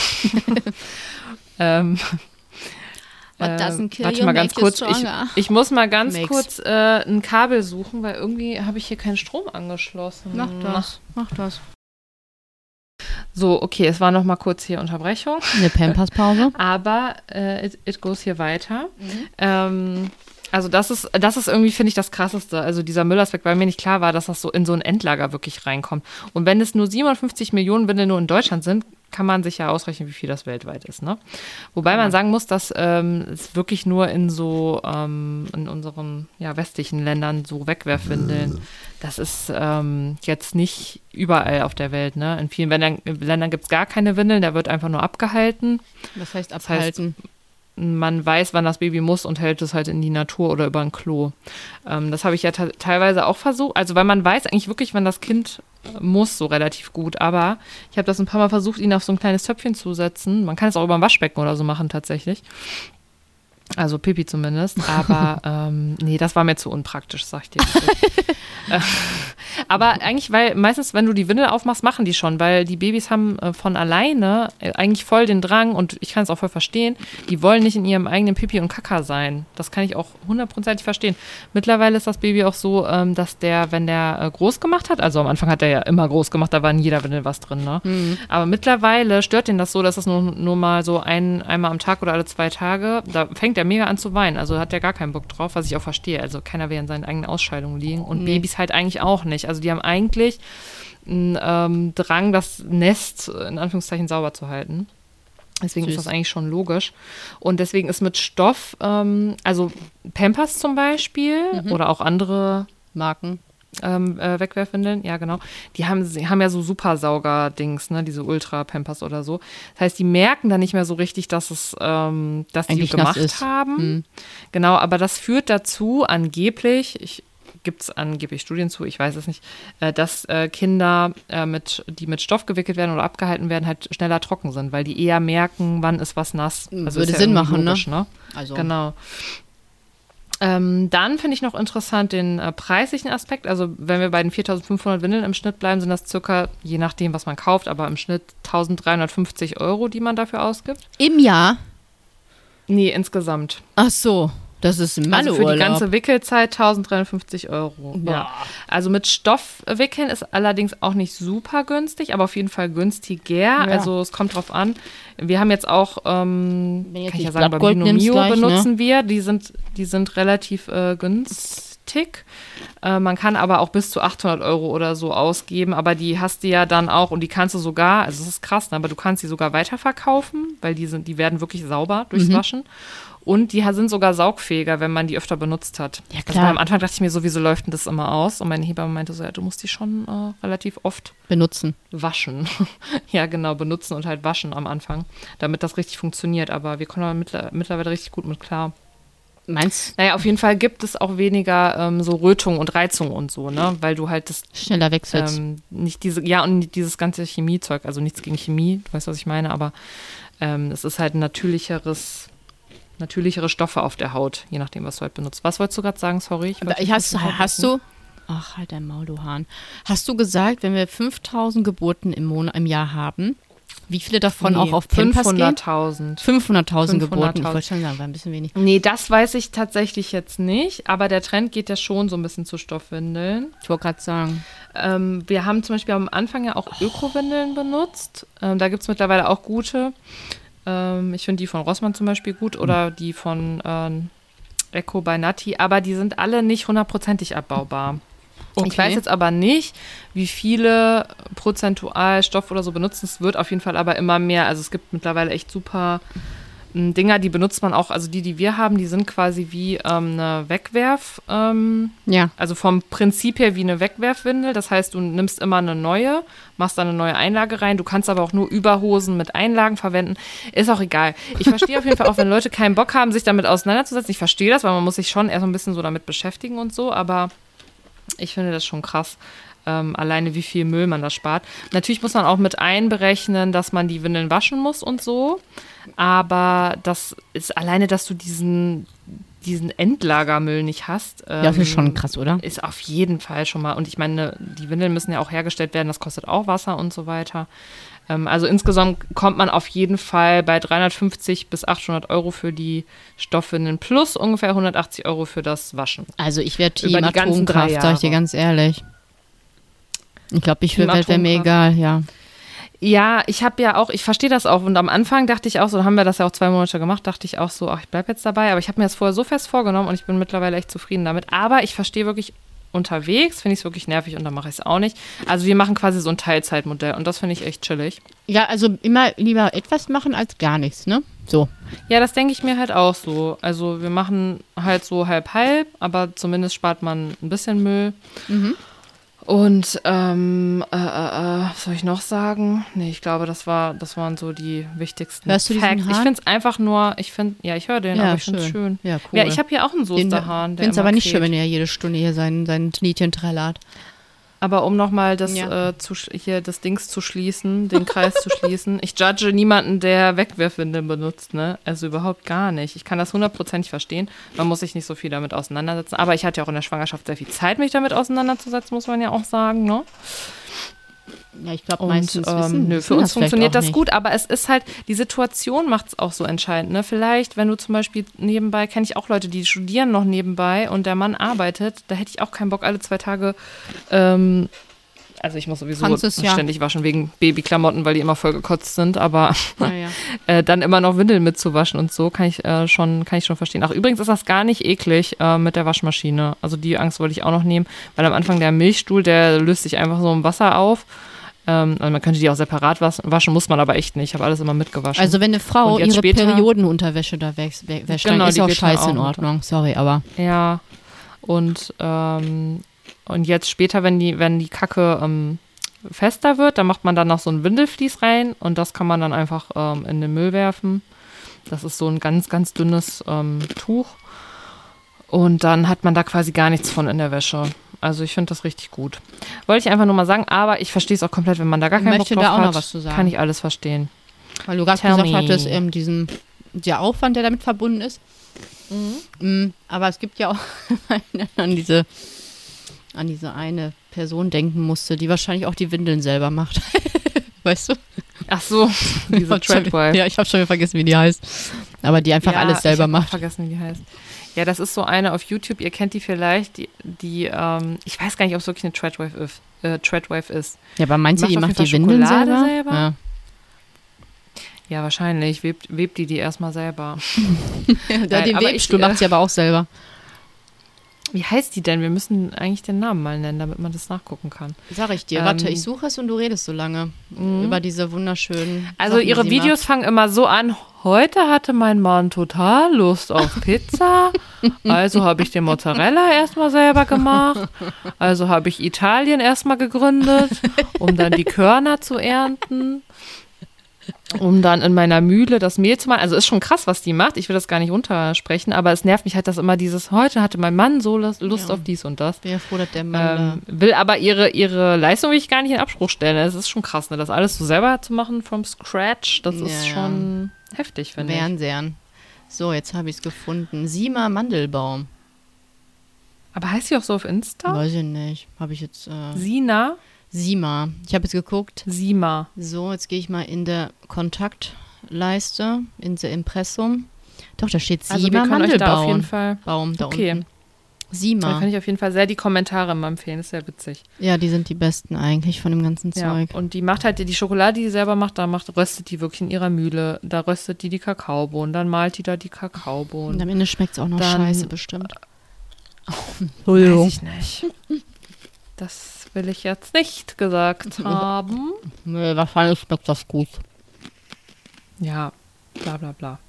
ähm, What äh, doesn't kill warte you mal ganz make you kurz. Ich, stronger. ich muss mal ganz Makes. kurz äh, ein Kabel suchen, weil irgendwie habe ich hier keinen Strom angeschlossen. Mach das. Mach das. So, okay, es war noch mal kurz hier Unterbrechung. Eine Pampers-Pause. Aber äh, it, it goes hier weiter. Mhm. Ähm, Also das ist, das ist irgendwie, finde ich, das Krasseste. Also dieser Müllaspekt, weil mir nicht klar war, dass das so in so ein Endlager wirklich reinkommt. Und wenn es nur siebenundfünfzig Millionen Windeln nur in Deutschland sind, kann man sich ja ausrechnen, wie viel das weltweit ist, ne? Wobei man sagen muss, dass ähm, es wirklich nur in so, ähm, in unseren ja, westlichen Ländern so Wegwerfwindeln, das ist ähm, jetzt nicht überall auf der Welt, ne? In vielen Ländern, Ländern gibt es gar keine Windeln, da wird einfach nur abgehalten. Was heißt abhalten? Das heißt, man weiß, wann das Baby muss und hält es halt in die Natur oder über ein Klo. Ähm, das habe ich ja te- teilweise auch versucht. Also, weil man weiß eigentlich wirklich, wann das Kind äh, muss, so relativ gut. Aber ich habe das ein paar Mal versucht, ihn auf so ein kleines Töpfchen zu setzen. Man kann es auch über ein Waschbecken oder so machen, tatsächlich. Also Pipi zumindest. Aber ähm, nee, das war mir zu unpraktisch, sag ich dir. äh, aber eigentlich, weil meistens, wenn du die Windel aufmachst, machen die schon, weil die Babys haben äh, von alleine äh, eigentlich voll den Drang, und ich kann es auch voll verstehen, die wollen nicht in ihrem eigenen Pipi und Kaka sein. Das kann ich auch hundertprozentig verstehen. Mittlerweile ist das Baby auch so, ähm, dass der, wenn der äh, groß gemacht hat, also am Anfang hat er ja immer groß gemacht, da war in jeder Windel was drin, ne? Mhm. Aber mittlerweile stört ihn das so, dass es nur, nur mal so ein, einmal am Tag oder alle zwei Tage, da fängt er mega an zu weinen, also hat der gar keinen Bock drauf, was ich auch verstehe. Also keiner will in seinen eigenen Ausscheidungen liegen und nee. Babys halt eigentlich auch nicht. Also die haben eigentlich einen ähm, Drang, das Nest in Anführungszeichen sauber zu halten. Deswegen Süß. Ist das eigentlich schon logisch. Und deswegen ist mit Stoff, ähm, also Pampers zum Beispiel mhm. oder auch andere Marken. Ähm, äh, Wegwerfwindeln, ja genau, die haben, die haben ja so Supersauger-Dings, ne, diese Ultra-Pampers oder so. Das heißt, die merken dann nicht mehr so richtig, dass es, ähm, dass die gemacht haben. Hm. Genau, aber das führt dazu, angeblich, ich gibt es angeblich Studien zu, ich weiß es nicht, äh, dass äh, Kinder, äh, mit, die mit Stoff gewickelt werden oder abgehalten werden, halt schneller trocken sind, weil die eher merken, wann ist was nass. Also würde ist ja Sinn machen, logisch, ne? ne? Also. Genau. Ähm, dann finde ich noch interessant den äh, preislichen Aspekt. Also wenn wir bei den viertausendfünfhundert Windeln im Schnitt bleiben, sind das circa, je nachdem, was man kauft, aber im Schnitt eintausenddreihundertfünfzig Euro, die man dafür ausgibt. Im Jahr? Nee, insgesamt. Ach so. Das ist ein Also für die ganze Wickelzeit eintausenddreihundertfünfzig Euro. Boah. Ja. Also mit Stoff wickeln ist allerdings auch nicht super günstig, aber auf jeden Fall günstiger. Ja. Also es kommt drauf an. Wir haben jetzt auch, ähm, jetzt kann ich ja sagen, bei Mio benutzen ne? wir. Die sind, die sind relativ äh, günstig. Äh, man kann aber auch bis zu achthundert Euro oder so ausgeben, aber die hast du ja dann auch und die kannst du sogar, also es ist krass, ne, aber du kannst die sogar weiterverkaufen, weil die sind, die werden wirklich sauber durchs mhm. Waschen. Und die sind sogar saugfähiger, wenn man die öfter benutzt hat. Ja, klar. Also am Anfang dachte ich mir so, wieso läuft denn das immer aus? Und meine Hebamme meinte so, ja, du musst die schon äh, relativ oft benutzen. Waschen. Ja, genau, benutzen und halt waschen am Anfang, damit das richtig funktioniert. Aber wir kommen da mittler- mittlerweile richtig gut mit klar. Meinst du? Naja, auf jeden Fall gibt es auch weniger ähm, so Rötung und Reizung und so, ne? Weil du halt das schneller wechselst. Ähm, nicht diese, ja, und dieses ganze Chemiezeug, also nichts gegen Chemie, du weißt, was ich meine, aber ähm, es ist halt ein natürlicheres natürlichere Stoffe auf der Haut, je nachdem, was du halt benutzt. Was wolltest du gerade sagen? Sorry. Ich ich hast, hast du, ach halt dein Maul, du Hahn. Hast du gesagt, wenn wir fünftausend Geburten im Monat, im Jahr haben, wie viele davon nee, auch auf Pampers fünfhunderttausend. gehen? fünfhunderttausend Geburten. Ich wollte schon sagen, war ein bisschen wenig. Nee, das weiß ich tatsächlich jetzt nicht, aber der Trend geht ja schon so ein bisschen zu Stoffwindeln. Ich wollte gerade sagen. Ähm, wir haben zum Beispiel am Anfang ja auch Öko-Windeln benutzt. Ähm, da gibt es mittlerweile auch gute. Ich finde die von Rossmann zum Beispiel gut oder die von ähm, Eco by Natti, aber die sind alle nicht hundertprozentig abbaubar. Okay. Ich weiß jetzt aber nicht, wie viele prozentual Stoff oder so benutzen. Es wird auf jeden Fall aber immer mehr. Also es gibt mittlerweile echt super ähm, Dinger, die benutzt man auch. Also die, die wir haben, die sind quasi wie ähm, eine Wegwerf. Ähm, ja. Also vom Prinzip her wie eine Wegwerfwindel. Das heißt, du nimmst immer eine neue, machst da eine neue Einlage rein. Du kannst aber auch nur Überhosen mit Einlagen verwenden. Ist auch egal. Ich verstehe auf jeden Fall auch, wenn Leute keinen Bock haben, sich damit auseinanderzusetzen. Ich verstehe das, weil man muss sich schon erst ein bisschen so damit beschäftigen und so. Aber ich finde das schon krass. Ähm, alleine wie viel Müll man da spart. Natürlich muss man auch mit einberechnen, dass man die Windeln waschen muss und so. Aber das ist alleine, dass du diesen, diesen Endlagermüll nicht hast. Ähm, ja, das ist schon krass, oder? Ist auf jeden Fall schon mal. Und ich meine, die Windeln müssen ja auch hergestellt werden, das kostet auch Wasser und so weiter. Ähm, also insgesamt kommt man auf jeden Fall bei dreihundertfünfzig bis achthundert Euro für die Stoffwindeln plus ungefähr hundertachtzig Euro für das Waschen. Also ich wäre Team Atomkraft, sag ich dir ganz ehrlich. Ich glaube, ich wäre wär mir egal, ja. Ja, ich habe ja auch, ich verstehe das auch. Und am Anfang dachte ich auch so, haben wir das ja auch zwei Monate gemacht, dachte ich auch so, ach, ich bleibe jetzt dabei. Aber ich habe mir das vorher so fest vorgenommen und ich bin mittlerweile echt zufrieden damit. Aber ich verstehe wirklich, unterwegs finde ich es wirklich nervig und dann mache ich es auch nicht. Also wir machen quasi so ein Teilzeitmodell und das finde ich echt chillig. Ja, also immer lieber etwas machen als gar nichts, ne? So. Ja, das denke ich mir halt auch so. Also wir machen halt so halb-halb, aber zumindest spart man ein bisschen Müll. Mhm. Und ähm, äh, äh, was soll ich noch sagen? Nee, ich glaube, das war, das waren so die wichtigsten Hörst du diesen Facts. Hahn? Ich finde es einfach nur, ich finde, ja, ich höre den, Ja, aber ich finde es schön. schön. Ja, cool. Ja, ich habe hier auch einen Soesterhahn. Ich finde es aber nicht schön, wenn er jede Stunde hier sein, sein Liedchen trällert. Aber um nochmal das, Ja. äh, zu, hier das Dings zu schließen, den Kreis zu schließen. Ich judge niemanden, der Wegwerfwindeln benutzt, ne? Also überhaupt gar nicht. Ich kann das hundertprozentig verstehen. Man muss sich nicht so viel damit auseinandersetzen. Aber ich hatte ja auch in der Schwangerschaft sehr viel Zeit, mich damit auseinanderzusetzen, muss man ja auch sagen, ne? Ja, ich glaube Und meistens ähm, wissen, nö, wissen für uns das vielleicht funktioniert auch das nicht. gut, aber es ist halt, die Situation macht es auch so entscheidend. Ne? Vielleicht, wenn du zum Beispiel nebenbei, kenne ich auch Leute, die studieren noch nebenbei und der Mann arbeitet, da hätte ich auch keinen Bock, alle zwei Tage, ähm, also ich muss sowieso Kannst es ja. ständig waschen wegen Babyklamotten, weil die immer voll gekotzt sind, aber Ja, ja. äh, dann immer noch Windeln mitzuwaschen und so, kann ich, äh, schon, kann ich schon verstehen. Ach, übrigens ist das gar nicht eklig äh, mit der Waschmaschine. Also die Angst wollte ich auch noch nehmen, weil am Anfang der Milchstuhl, der löst sich einfach so im Wasser auf. Ähm, also man könnte die auch separat was- waschen, muss man aber echt nicht. Ich habe alles immer mitgewaschen. Also wenn eine Frau Und jetzt ihre später- Periodenunterwäsche da wäscht, wäscht Genau, dann ist die auch geht scheiße dann in auch Ordnung. Sorry, aber Ja, und, ähm, und jetzt später, wenn die, wenn die Kacke ähm, fester wird, dann macht man dann noch so ein Windelflies rein und das kann man dann einfach ähm, in den Müll werfen. Das ist so ein ganz, ganz dünnes ähm, Tuch. Und dann hat man da quasi gar nichts von in der Wäsche. Also ich finde das richtig gut. Wollte ich einfach nur mal sagen, aber ich verstehe es auch komplett, wenn man da gar Ich keinen Bock möchte drauf da auch hat, noch was zu sagen. kann ich alles verstehen. weil du gerade Tell gesagt me. hattest, ähm, diesen, der Aufwand, der damit verbunden ist. Mhm. Aber es gibt ja auch an diese, an diese eine Person denken musste, die wahrscheinlich auch die Windeln selber macht. Weißt du? Ach so, diese Ich hab schon- Treadwife. Ja, ich habe schon wieder vergessen, wie die heißt. Aber die einfach Ja, alles selber ich hab auch macht. vergessen, wie die heißt. Ja, das ist so eine auf YouTube, ihr kennt die vielleicht, die, die ähm, ich weiß gar nicht, ob es wirklich eine Treadwife ist. Äh, Treadwife ist. Ja, aber meinst du, Die die macht macht auf die jeden Windeln Fall selber? Schokolade selber? Ja. Ja, wahrscheinlich. Webt, webt die die erstmal selber. Ja, Nein, den aber Webstuhl ich, äh, macht sie aber auch selber. Wie heißt die denn? Wir müssen eigentlich den Namen mal nennen, damit man das nachgucken kann. Sag ich dir. Ähm, Warte, ich suche es und du redest so lange über diese wunderschönen Also Sachen, ihre die sie Videos fangen immer so an, heute hatte mein Mann total Lust auf Pizza, also habe ich den Mozzarella erstmal selber gemacht, also habe ich Italien erstmal gegründet, um dann die Körner zu ernten, um dann in meiner Mühle das Mehl zu machen. Also ist schon krass, was die macht, ich will das gar nicht runtersprechen, aber es nervt mich halt, dass immer dieses, heute hatte mein Mann so Lust Lust Ja. auf dies und das. Ich bin ja froh, dass der Mann Ähm, will aber ihre, ihre Leistung will ich gar nicht in Abspruch stellen. Es ist schon krass, ne? Das alles so selber zu machen from scratch, das Ja, ist ja. schon heftig, da finde ich. Fernsehern. So, jetzt habe ich es gefunden. Sima Mandelbaum. Aber heißt sie auch so auf Insta? Weiß ich nicht. Habe ich jetzt. Äh, Sina? Sima. Ich habe jetzt geguckt. Sima. So, jetzt gehe ich mal in der Kontaktleiste, in der Impressum. Doch, da steht Sima Also wir können euch da auf jeden Mandelbaum. Fall, Baum da Okay. unten. da Sima. kann ich auf jeden Fall sehr die Kommentare immer empfehlen, ist sehr witzig. Ja, die sind die besten eigentlich von dem ganzen Ja. Zeug. Und die macht halt die Schokolade, die sie selber macht, da macht, röstet die wirklich in ihrer Mühle, da röstet die die Kakaobohnen, dann malt die da die Und Kakaobohnen. am Ende schmeckt es auch noch Dann- scheiße bestimmt. Weiß ich nicht. Das will ich jetzt nicht gesagt haben. Nee, wahrscheinlich schmeckt das gut. Ja, bla bla bla.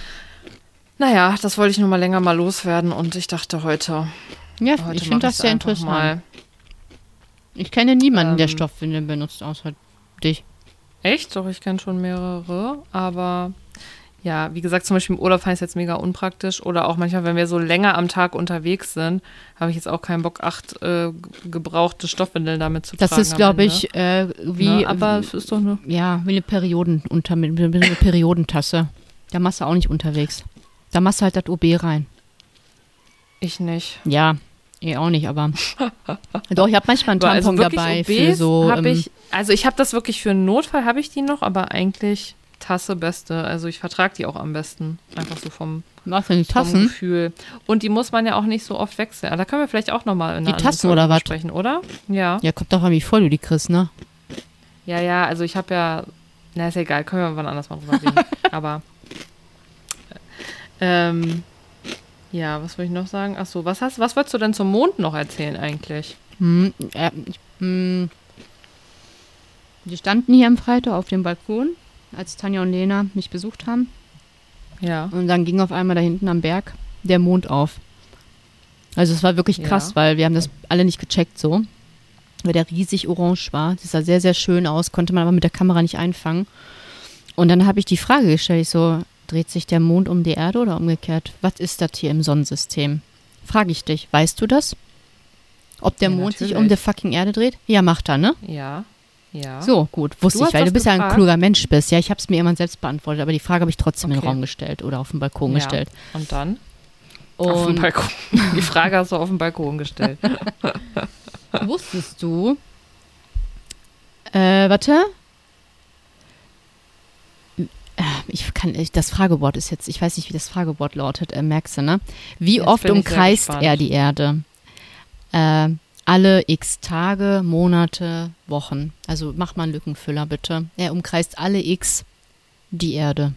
Naja, das wollte ich nur mal länger mal loswerden und ich dachte heute, Ja, heute ich mach finde das ich's sehr einfach interessant. mal. Ich kenne niemanden, der Ähm, Stoffwindeln benutzt, außer dich. Echt? Doch, ich kenne schon mehrere, aber ja, wie gesagt, zum Beispiel im Urlaub fand ich es jetzt mega unpraktisch oder auch manchmal, wenn wir so länger am Tag unterwegs sind, habe ich jetzt auch keinen Bock, acht äh, gebrauchte Stoffwindeln damit zu Das tragen. ist, am glaube Ende. ich, äh, wie, Ne, aber es ist doch nur. ja, wie eine Perioden unter, mit, mit einer Periodentasse. Da machst du auch nicht unterwegs. Da machst du halt das O B rein. Ich nicht. Ja, eh auch nicht, aber doch, ich habe manchmal einen Aber also Tampon wirklich dabei O Bs für so. hab ähm, ich, also ich habe das wirklich für einen Notfall, habe ich die noch, aber eigentlich Tasse beste. Also ich vertrage die auch am besten. Einfach so vom, was für die vom Tassen? Gefühl. Und die muss man ja auch nicht so oft wechseln. Aber da können wir vielleicht auch nochmal in Die einer Tassen anderen oder Folge was? sprechen, oder? Ja. Ja, kommt doch an, wie voll du die kriegst, ne? Ja, ja, also ich habe ja, na ist ja egal, können wir wann anders mal drüber reden. Aber, ähm, ja, was wollte ich noch sagen? Achso, was hast, was wolltest du denn zum Mond noch erzählen eigentlich? Hm, äh, ich, hm, wir standen hier am Freitag auf dem Balkon, als Tanja und Lena mich besucht haben. Ja. Und dann ging auf einmal da hinten am Berg der Mond auf. Also es war wirklich krass, Ja. weil wir haben das alle nicht gecheckt so. Weil der riesig orange war. Das sah sehr, sehr schön aus, konnte man aber mit der Kamera nicht einfangen. Und dann habe ich die Frage gestellt, ich so, dreht sich der Mond um die Erde oder umgekehrt? Was ist das hier im Sonnensystem? Frage ich dich, weißt du das? Ob der Ja, Mond sich natürlich. um die fucking Erde dreht? Ja, macht er, ne? Ja, ja. So, gut, wusste Du ich, hast weil das du bist ja ein gefragt? kluger Mensch bist. Ja, ich habe es mir immer selbst beantwortet, aber die Frage habe ich trotzdem in den Okay. Raum gestellt oder auf den Balkon Ja. gestellt. Und dann? Auf dem Und Balkon. Die Frage hast du auf dem Balkon gestellt. wusstest du, äh, warte. Ich kann, ich, das Fragewort ist jetzt, ich weiß nicht, wie das Fragewort lautet, äh, merkst du, ne? Wie Jetzt oft bin ich sehr umkreist gespannt. er die Erde? Äh, alle x Tage, Monate, Wochen. Also mach mal einen Lückenfüller, bitte. Er umkreist alle x die Erde.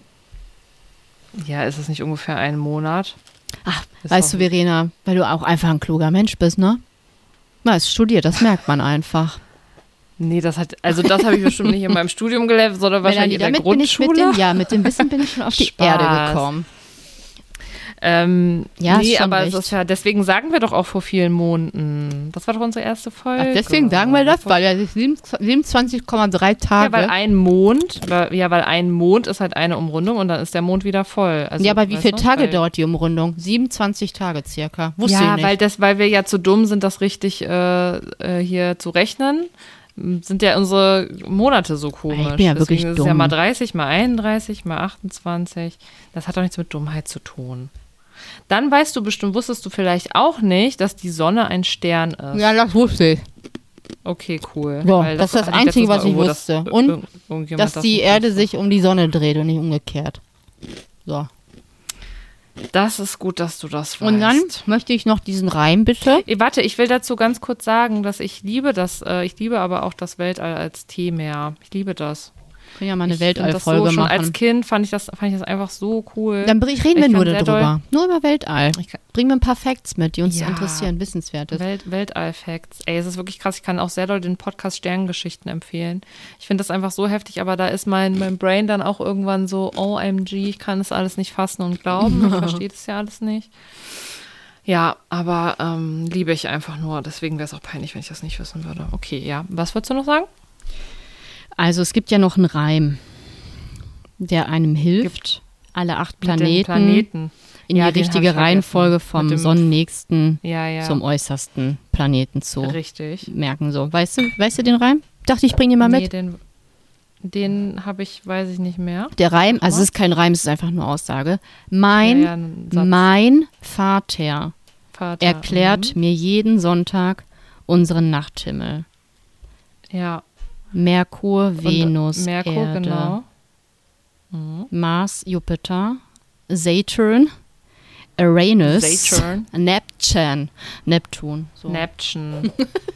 Ja, ist es nicht ungefähr ein Monat? Ach, Ist weißt doch- du, Verena, weil du auch einfach ein kluger Mensch bist, ne? Na, ist studiert, das merkt man einfach. Nee, das hat, also das habe ich bestimmt nicht in meinem Studium gelernt, sondern wahrscheinlich in der damit bin ich mit Grundschule. dem, ja, mit dem Wissen bin ich schon auf die Spaß. Erde gekommen. Ähm, Ja, nee, ist schon aber recht. es ist ja, deswegen sagen wir doch auch vor vielen Monaten. Das war doch unsere erste Folge. Ach, deswegen sagen wir das, weil er sich siebenundzwanzig Komma drei Tage. Ja, weil ein Mond, weil, ja, weil ein Mond ist halt eine Umrundung und dann ist der Mond wieder voll. Also, ja, aber wie weißt viele du? Tage weil, dauert die Umrundung? siebenundzwanzig Tage circa. Wusste ich Ja, nicht. weil, das, weil wir ja zu dumm sind, das richtig äh, äh, hier zu rechnen, sind ja unsere Monate so komisch. Ich bin ja wirklich Deswegen ist es ja dumm. mal dreißig, mal einunddreißig, mal achtundzwanzig. Das hat doch nichts mit Dummheit zu tun. Dann weißt du bestimmt, wusstest du vielleicht auch nicht, dass die Sonne ein Stern ist. Ja, das wusste ich. Okay, cool. So, Weil das ist das hatte Einzige, letztens mal was ich irgendwo, wusste. dass Und, irg- irgendjemand Dass das die nicht Erde wusste. sich um die Sonne dreht und nicht umgekehrt. So. Das ist gut, dass du das weißt. Und dann möchte ich noch diesen Reim, bitte. Eh, Warte, ich will dazu ganz kurz sagen, dass ich liebe das, äh, ich liebe aber auch das Weltall als Thema. Ich liebe das. Ich will ja mal eine Ich find das Weltallfolge so, schon machen. als Kind fand ich das, fand ich das einfach so cool. Dann br- reden wir Ich nur kann sehr darüber. Nur über Weltall. Ich kann- Bringen wir ein paar Facts mit, die uns Ja. interessieren, wissenswertes. Welt, Weltall-Facts. Ey, es ist wirklich krass. Ich kann auch sehr doll den Podcast Sternengeschichten empfehlen. Ich finde das einfach so heftig, aber da ist mein, mein Brain dann auch irgendwann so, O M G, ich kann das alles nicht fassen und glauben. Ich verstehe das ja alles nicht. Ja, aber ähm, liebe ich einfach nur. Deswegen wäre es auch peinlich, wenn ich das nicht wissen würde. Okay, ja. Was würdest du noch sagen? Also es gibt ja noch einen Reim, der einem hilft, alle acht Mit den Planeten, Planeten. in Ja, die den hab richtige ich Reihenfolge vergessen. vom Mit dem- sonnennächsten Ja, ja. zum äußersten Planeten zu Richtig. merken. So, weißt du, weißt du den Reim? Dachte ich, bring den mal Nee, mit. den, den habe ich, weiß ich nicht mehr. Der Reim, also es ist kein Reim, es ist einfach nur Aussage. Mein, Ja, ja, ein Satz. mein Vater Vater. erklärt mir jeden Sonntag unseren Nachthimmel. Mhm. Ja. Merkur, Und Venus, Merkur, Erde, genau. Mhm. Mars, Jupiter, Saturn, Uranus, Saturn. Neptun, Neptun. So. Neptune.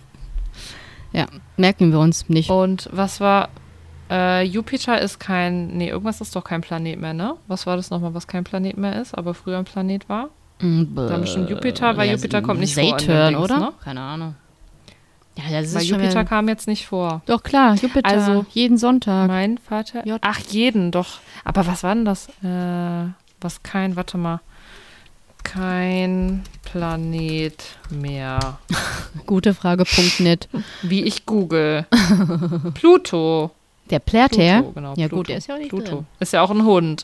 Ja, merken wir uns nicht. Und was war, äh, Jupiter ist kein, nee, irgendwas ist doch kein Planet mehr, ne? Was war das nochmal, was kein Planet mehr ist, aber früher ein Planet war? Mm, Dann bestimmt Jupiter, weil ja, Jupiter kommt nicht vor in dem Saturn, Dings, oder? ne? Keine Ahnung. Ja, das Weil ist schon Jupiter wieder, kam jetzt nicht vor. doch klar, Jupiter, Also- jeden Sonntag. Mein Vater? J. Ach, jeden, doch. Aber was war denn das? Äh, was kein, warte mal. Kein Planet mehr. Gute Frage, Punkt net. Wie ich google. Pluto. Der Plärter? Pluto, genau. Ja Pluto. gut, der ist ja auch nicht Pluto. drin. Ist ja auch ein Hund.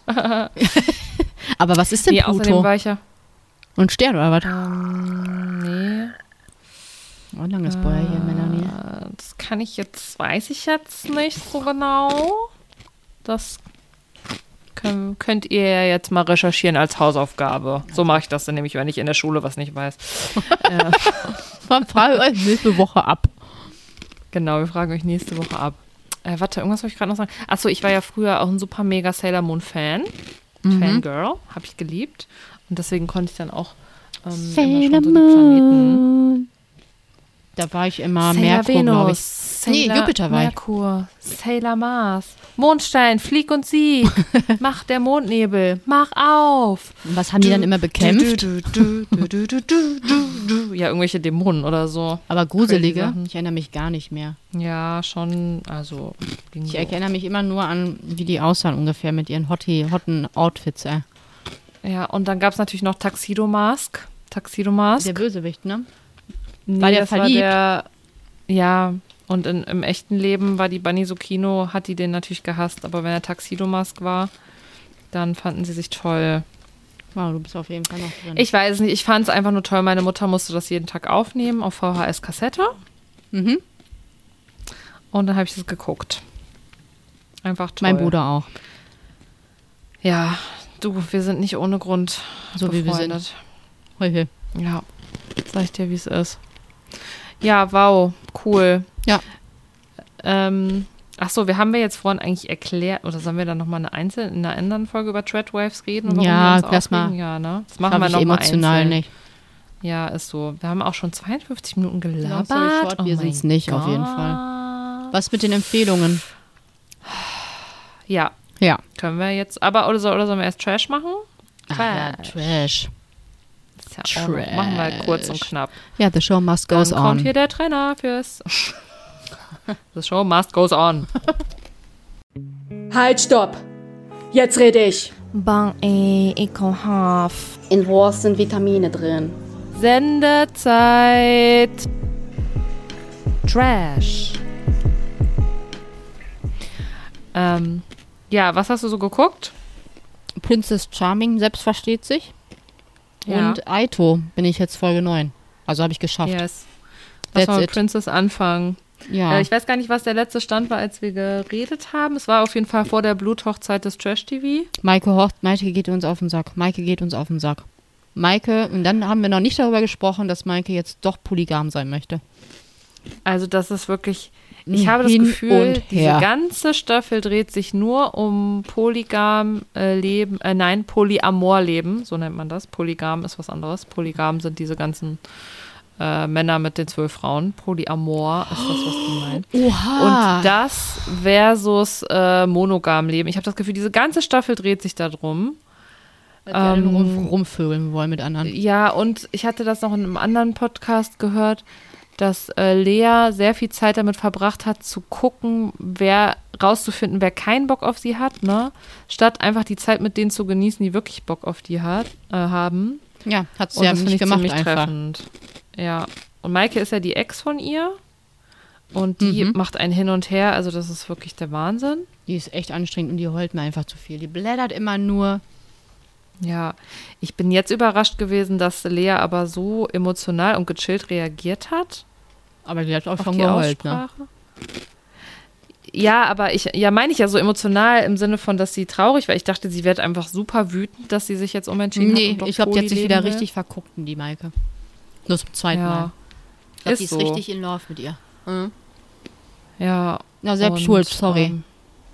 Aber was ist denn Nee, außerdem Pluto? war ich ja. Und Stern oder was? Ähm, nee. Oh, langes Boy hier, Melanie. Äh, Das kann ich jetzt, weiß ich jetzt nicht so genau. Das können, könnt ihr ja jetzt mal recherchieren als Hausaufgabe. So mache ich das dann nämlich, wenn ich in der Schule was nicht weiß. äh, Man fragt euch nächste Woche ab. genau, wir fragen euch nächste Woche ab. Äh, warte, irgendwas wollte ich gerade noch sagen. Achso, ich war ja früher auch ein super mega Sailor Moon Fan. Mhm. Fangirl, habe ich geliebt. Und deswegen konnte ich dann auch ähm, immer Sailor schon so die Planeten. Moon. Da war ich immer Sailor Merkur, glaube ich. Venus, Nee, Sailor Jupiter war ich. Merkur, Sailor Mars, Mondstein, flieg und sieg, mach der Mondnebel, mach auf. Und was haben die dann immer bekämpft? Du, du, du, du, du, du, du, du. Ja, irgendwelche Dämonen oder so. Aber gruselige? Crazy Sachen. Ich erinnere mich gar nicht mehr. Ja, schon, also. ging Ich so. erinnere mich immer nur an, wie die aussahen ungefähr mit ihren hotti, hotten Outfits. Äh. Ja, und dann gab es natürlich noch Tuxedo Mask. Tuxedo Mask. Der Bösewicht, ne? Nee, War der das verliebt? War der, ja, und in, im echten Leben war die Bunny Zucchino, hat die den natürlich gehasst, aber wenn er Tuxedo Mask war, dann fanden sie sich toll. Wow, du bist auf jeden Fall noch drin. Ich weiß es nicht, ich fand es einfach nur toll. Meine Mutter musste das jeden Tag aufnehmen auf V H S-Kassette mhm. und dann habe ich das geguckt. Einfach toll. Mein Bruder auch. Ja, du, wir sind nicht ohne Grund So wie wir sind. befreundet. Heu, heu. Ja, sag ich dir, wie es ist. Ja, wow, cool. Ja. Ähm, ach so, wir haben wir jetzt vorhin eigentlich erklärt, oder sollen wir dann nochmal eine einzelne, in einer anderen Folge über Treadwaves reden? Und warum Ja, wir uns lass aufregen? mal. Ja, ne? Das machen Schaff wir ich nochmal emotional einzeln. nicht. Ja, ist so. Wir haben auch schon zweiundfünfzig Minuten gelabert. Long story short, wir mein sind's nicht, auf jeden Gott. Fall. Was mit den Empfehlungen? Ja, Ja. können wir jetzt. Aber, oder, soll, oder sollen wir erst Trash machen? Ach, ja, Trash. Ist ja auch noch- Machen wir kurz und knapp. Ja, the show must Dann goes kommt on. hier der Trainer fürs. The show must goes on. Halt, stopp! Jetzt rede ich. Bang, ey, ich komm haf. In Wurst sind Vitamine drin. Sendezeit. Trash. Ähm, ja, was hast du so geguckt? Princess Charming, selbst versteht sich. Ja. Und Aito bin ich jetzt Folge neun. Also habe ich geschafft. Yes. Lass That's mal mit it. Princess anfangen. Ja. Äh, ich weiß gar nicht, was der letzte Stand war, als wir geredet haben. Es war auf jeden Fall vor der Bluthochzeit des Trash-T V. Maike Hort, Maike geht uns auf den Sack. Maike geht uns auf den Sack. Maike, und dann haben wir noch nicht darüber gesprochen, dass Maike jetzt doch polygam sein möchte. Also das ist wirklich, ich habe das Hin Gefühl, und diese her. ganze Staffel dreht sich nur um polygam äh, Leben, äh, nein, Polyamor-Leben, so nennt man das. Polygam ist was anderes. Polygam sind diese ganzen äh, Männer mit den zwölf Frauen. Polyamor ist das, was die meinen. Oha. Und das versus äh, monogam Leben. Ich habe das Gefühl, diese ganze Staffel dreht sich darum. Weil die alle nur ähm, rum, rumvögeln wollen mit anderen. Ja, und ich hatte das noch in einem anderen Podcast gehört, dass äh, Lea sehr viel Zeit damit verbracht hat, zu gucken, wer rauszufinden, wer keinen Bock auf sie hat, ne? Statt einfach die Zeit mit denen zu genießen, die wirklich Bock auf die hat, äh, haben. Ja, hat sie Und ja das finde nicht ich gemacht ziemlich einfach. treffend. Ja. Und Maike ist ja die Ex von ihr. Und die Mhm. macht einen hin und her. Also das ist wirklich der Wahnsinn. Die ist echt anstrengend und die heult mir einfach zu viel. Die blättert immer nur. Ja, ich bin jetzt überrascht gewesen, dass Lea aber so emotional und gechillt reagiert hat. Aber die hat auch Auf schon die geheult, ne? Aussprache. Ja, aber ich, ja, meine ich ja so emotional im Sinne von, dass sie traurig war. Ich dachte, sie wird einfach super wütend, dass sie sich jetzt umentschieden hat. Nee, und doch ich glaube, die hat Poli sich leben wieder will. richtig verguckt in die Maike. Nur zum zweiten Ja, Mal. Ich glaube, ist die ist so. richtig in Love mit ihr. Mhm. Ja. Ja, selbst und, schuld, sorry. Ähm,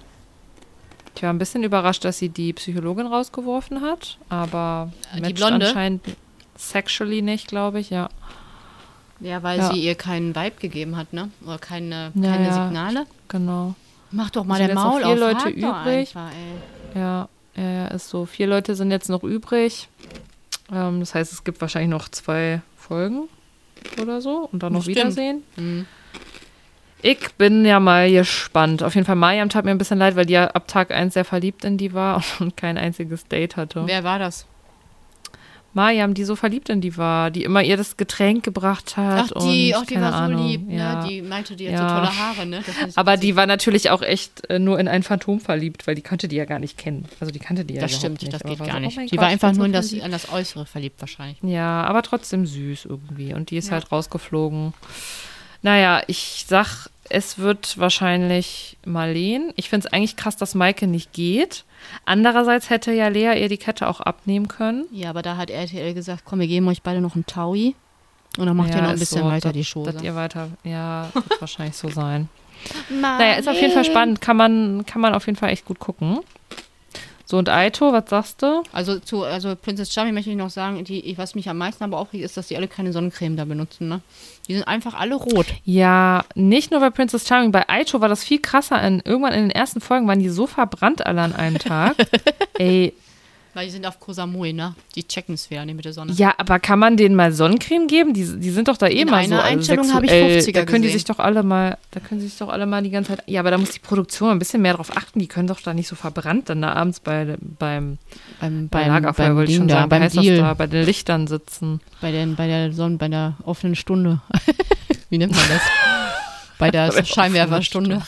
ich war ein bisschen überrascht, dass sie die Psychologin rausgeworfen hat, aber Die matcht Blonde? anscheinend sexually nicht, glaube ich, ja. Ja, weil Ja. sie ihr keinen Vibe gegeben hat, ne? Oder keine, Ja, keine ja. Signale. Genau. Mach doch mal Sind der jetzt noch Maul vier auf. Leute Frag doch übrig. einfach, ey. Ja, ja, ja, ist so. Vier Leute sind jetzt noch übrig. Ähm, das heißt, es gibt wahrscheinlich noch zwei Folgen oder so und dann noch Stimmt. Wiedersehen. Mhm. Ich bin ja mal gespannt. Auf jeden Fall, Mariam tat mir ein bisschen leid, weil die ja ab Tag eins sehr verliebt in die war und kein einziges Date hatte. Wer war das? Mariam, die so verliebt in die war, die immer ihr das Getränk gebracht hat. Ach, die, und ach, die keine war so Ahnung. lieb, ja. ne? Die meinte, die hat Ja. so tolle Haare, ne? Das ist Aber witzig. die war natürlich auch echt äh, nur in ein Phantom verliebt, weil die kannte die ja gar nicht kennen. Also die kannte die ja Das überhaupt stimmt, nicht. das aber geht war gar so, nicht. oh mein die Gott, war ich einfach bin so nur in das, verliebt. an das Äußere verliebt wahrscheinlich. Ja, aber trotzdem süß irgendwie. Und die ist Ja. halt rausgeflogen. Naja, ich sag, es wird wahrscheinlich Marleen. Ich finde es eigentlich krass, dass Maike nicht geht. Andererseits hätte ja Lea ihr die Kette auch abnehmen können. Ja, aber da hat R T L gesagt, komm, wir geben euch beide noch einen Taui. Und dann macht ja, ihr noch ein ist bisschen so, weiter dass, die Show. Dass ihr weiter, ja, wird wahrscheinlich so sein. Naja, ist auf jeden Fall spannend. Kann man, kann man auf jeden Fall echt gut gucken. So, und Aito, was sagst du? Also zu also Princess Charming möchte ich noch sagen, die, was mich am meisten aber aufregt, ist, dass die alle keine Sonnencreme da benutzen, ne? Die sind einfach alle rot. Ja, nicht nur bei Princess Charming, bei Aito war das viel krasser. In, irgendwann in den ersten Folgen waren die so verbrannt alle an einem Tag. Ey. Weil die sind auf Koh Samui, ne? Die checken es wieder, ne, mit der Sonne. Ja, aber kann man denen mal Sonnencreme geben? Die, die sind doch da eh In mal so einer also Einstellung habe ich sexuell. fünfziger Da können die gesehen. sich doch alle mal, da können sie sich doch alle mal die ganze Zeit. Ja, aber da muss die Produktion ein bisschen mehr drauf achten. Die können doch da nicht so verbrannt dann da abends bei beim, Beim, bei beim, Lagerfeuer, beim wollte ich Ding schon da, sagen, beim wie heißt das Deal. da, bei den Lichtern sitzen. Bei, den, bei der Sonne, bei der offenen Stunde. Wie nennt man das? Bei der Bei der Scheinwerferstunde.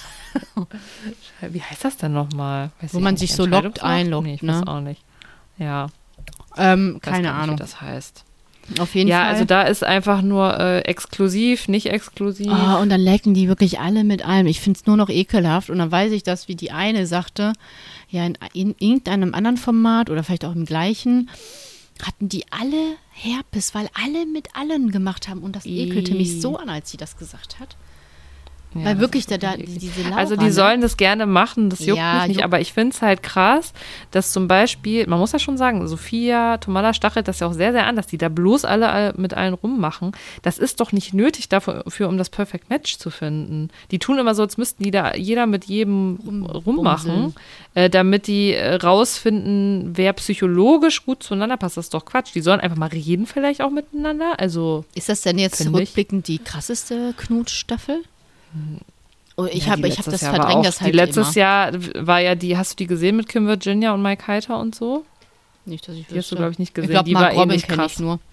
Wie heißt das denn nochmal? Wo man sich so lockt, einloggt, Nee, ich ne? weiß auch nicht. Ja, Ähm, weiß keine gar nicht, Ahnung. wie das heißt. Auf jeden Ja, Fall. also da ist einfach nur äh, exklusiv, nicht exklusiv. Oh, und dann lecken die wirklich alle mit allem. Ich finde es nur noch ekelhaft. Und dann weiß ich das, wie die eine sagte, ja, in, in irgendeinem anderen Format oder vielleicht auch im gleichen, hatten die alle Herpes, weil alle mit allen gemacht haben. Und das ekelte mich so an, als sie das gesagt hat. Ja, weil das wirklich, ist da, da, wirklich diese eklig. Laura, Also die ne? sollen das gerne machen, das juckt Ja, mich nicht, juckt. aber ich finde es halt krass, dass zum Beispiel, man muss ja schon sagen, Sophia Tomalla stachelt das ja auch sehr, sehr an, dass die da bloß alle all- mit allen rummachen. Das ist doch nicht nötig dafür, für, um das Perfect Match zu finden. Die tun immer so, als müssten die da jeder mit jedem Rum- rummachen, bumseln. äh, damit die äh, rausfinden, wer psychologisch gut zueinander passt. Das ist doch Quatsch. Die sollen einfach mal reden vielleicht auch miteinander. Also Ist das denn jetzt Find ich. rückblickend die krasseste Knutstaffel? Oh, ich Ja, habe die ich hab letztes das Jahr war verdrängt, auch- das halt Die letztes immer. Jahr war ja die, hast du die gesehen mit Kim Virginia und Mike Heiter und so? Nicht, dass ich Die hast du, wüsste. glaube ich, nicht gesehen. Ich glaube, die Mark war eh Robin nicht kenne krass. ich nur.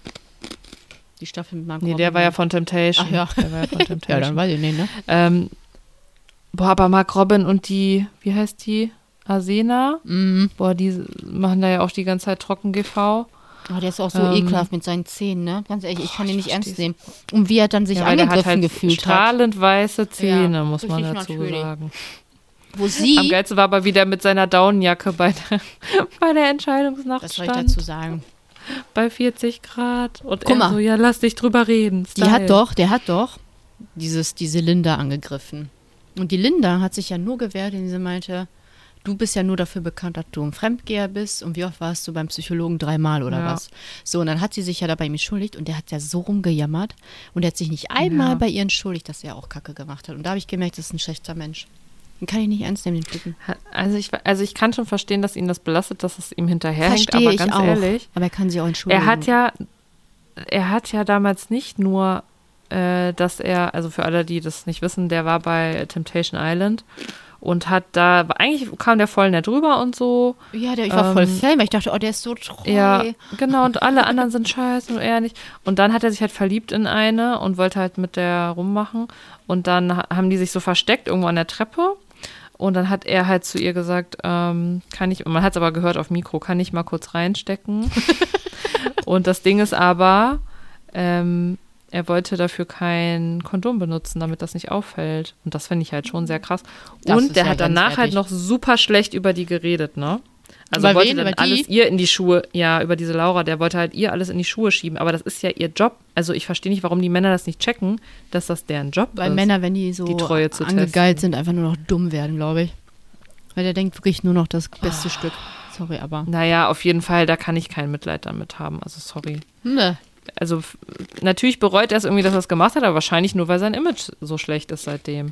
Die Staffel mit Mark Nee, Robin. der war ja von Temptation. Ach ja. Der war ja von Temptation. Ja, dann weiß ich nicht, ne? ähm, boah, aber Mark Robin und die, wie heißt die? Asena? Mhm. Boah, die machen da ja auch die ganze Zeit Trocken-G V. Oh, der ist auch so Ähm, ekelhaft mit seinen Zähnen, ne? Ganz ehrlich, ich kann ich den nicht ernst versteh's. nehmen. Und wie er dann sich Ja, weil der hat angegriffen halt gefühlt hat. strahlend weiße Zähne, Ja, muss man richtig dazu natürlich. sagen. Wo sie, Am geilsten war aber wieder mit seiner Daunenjacke bei der, bei der Entscheidungsnacht was soll ich stand. dazu sagen? Bei vierzig Grad. Und Guck er mal. so, ja, lass dich drüber reden. Die Style. hat doch, der hat doch dieses, diese Linda angegriffen. Und die Linda hat sich ja nur gewehrt, indem sie meinte, du bist ja nur dafür bekannt, dass du ein Fremdgeher bist und wie oft warst du beim Psychologen? Dreimal oder Ja. was? So, und dann hat sie sich ja dabei entschuldigt und der hat ja so rumgejammert und der hat sich nicht einmal Ja. bei ihr entschuldigt, dass er auch Kacke gemacht hat. Und da habe ich gemerkt, das ist ein schlechter Mensch. Den kann ich nicht ernst nehmen, den Typen. Also ich, also ich kann schon verstehen, dass ihn das belastet, dass es ihm hinterherhängt, Verstehe aber ich ganz auch. ehrlich, Aber er kann sie auch entschuldigen. er hat ja, er hat ja damals nicht nur, äh, dass er, also für alle, die das nicht wissen, der war bei Temptation Island und hat da, eigentlich kam der voll nett rüber und so. Ja, der, ich war voll Ähm, Fan, weil ich dachte, oh, der ist so treu. Ja, genau, und alle anderen sind scheiße und er nicht. Und dann hat er sich halt verliebt in eine und wollte halt mit der rummachen. Und dann ha- haben die sich so versteckt irgendwo an der Treppe. Und dann hat er halt zu ihr gesagt, ähm, kann ich, und man hat es aber gehört auf Mikro, kann ich mal kurz reinstecken. Und das Ding ist aber, ähm, er wollte dafür kein Kondom benutzen, damit das nicht auffällt. Und das finde ich halt schon sehr krass. Das Und ist der ja hat danach halt grenzwertig. noch super schlecht über die geredet, ne? Also Über wollte wen? dann Über die? alles ihr in die Schuhe, ja, über diese Laura, der wollte halt ihr alles in die Schuhe schieben. Aber das ist ja ihr Job. Also ich verstehe nicht, warum die Männer das nicht checken, dass das deren Job Weil ist. Männer, wenn die so die Treue zu angegeilt testen. sind, einfach nur noch dumm werden, glaube ich. Weil der denkt wirklich nur noch das beste Stück. Sorry, aber. Naja, auf jeden Fall, da kann ich kein Mitleid damit haben. Also sorry. Ne. Also f- natürlich bereut er es irgendwie, dass er es gemacht hat, aber wahrscheinlich nur, weil sein Image so schlecht ist seitdem.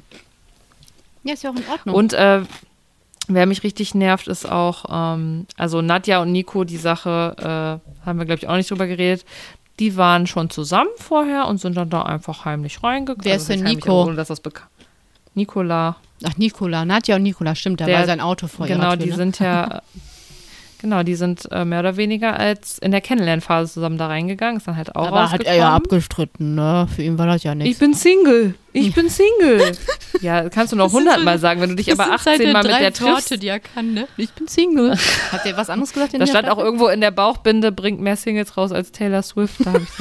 Ja, ist ja auch in Ordnung. Und äh, wer mich richtig nervt, ist auch, ähm, also Nadja und Nico, die Sache, äh, haben wir, glaube ich, auch nicht drüber geredet. Die waren schon zusammen vorher und sind dann da einfach heimlich reingegangen. Wer ist denn das heißt heimlich, Nico? aber ohne, dass das bekannt. Nikola. Ach, Nikola, Nadja und Nikola, stimmt, da Der- war sein Auto vor Genau, ihrer Tür, die ne? sind ja, genau, die sind äh, mehr oder weniger als in der Kennenlernphase zusammen da reingegangen. Ist dann halt auch Aber hat er ja rausgekommen. abgestritten, ne? Für ihn war das ja Ich nichts. bin Single. Ich bin Single. Ja, kannst du noch hundertmal sagen, wenn du dich aber achtzehn Mal mit der triffst. die er kann, ne? Ich bin Single. Hat der was anderes gesagt? in Da der stand auch Staffel? irgendwo in der Bauchbinde, bringt mehr Singles raus als Taylor Swift. Da habe ich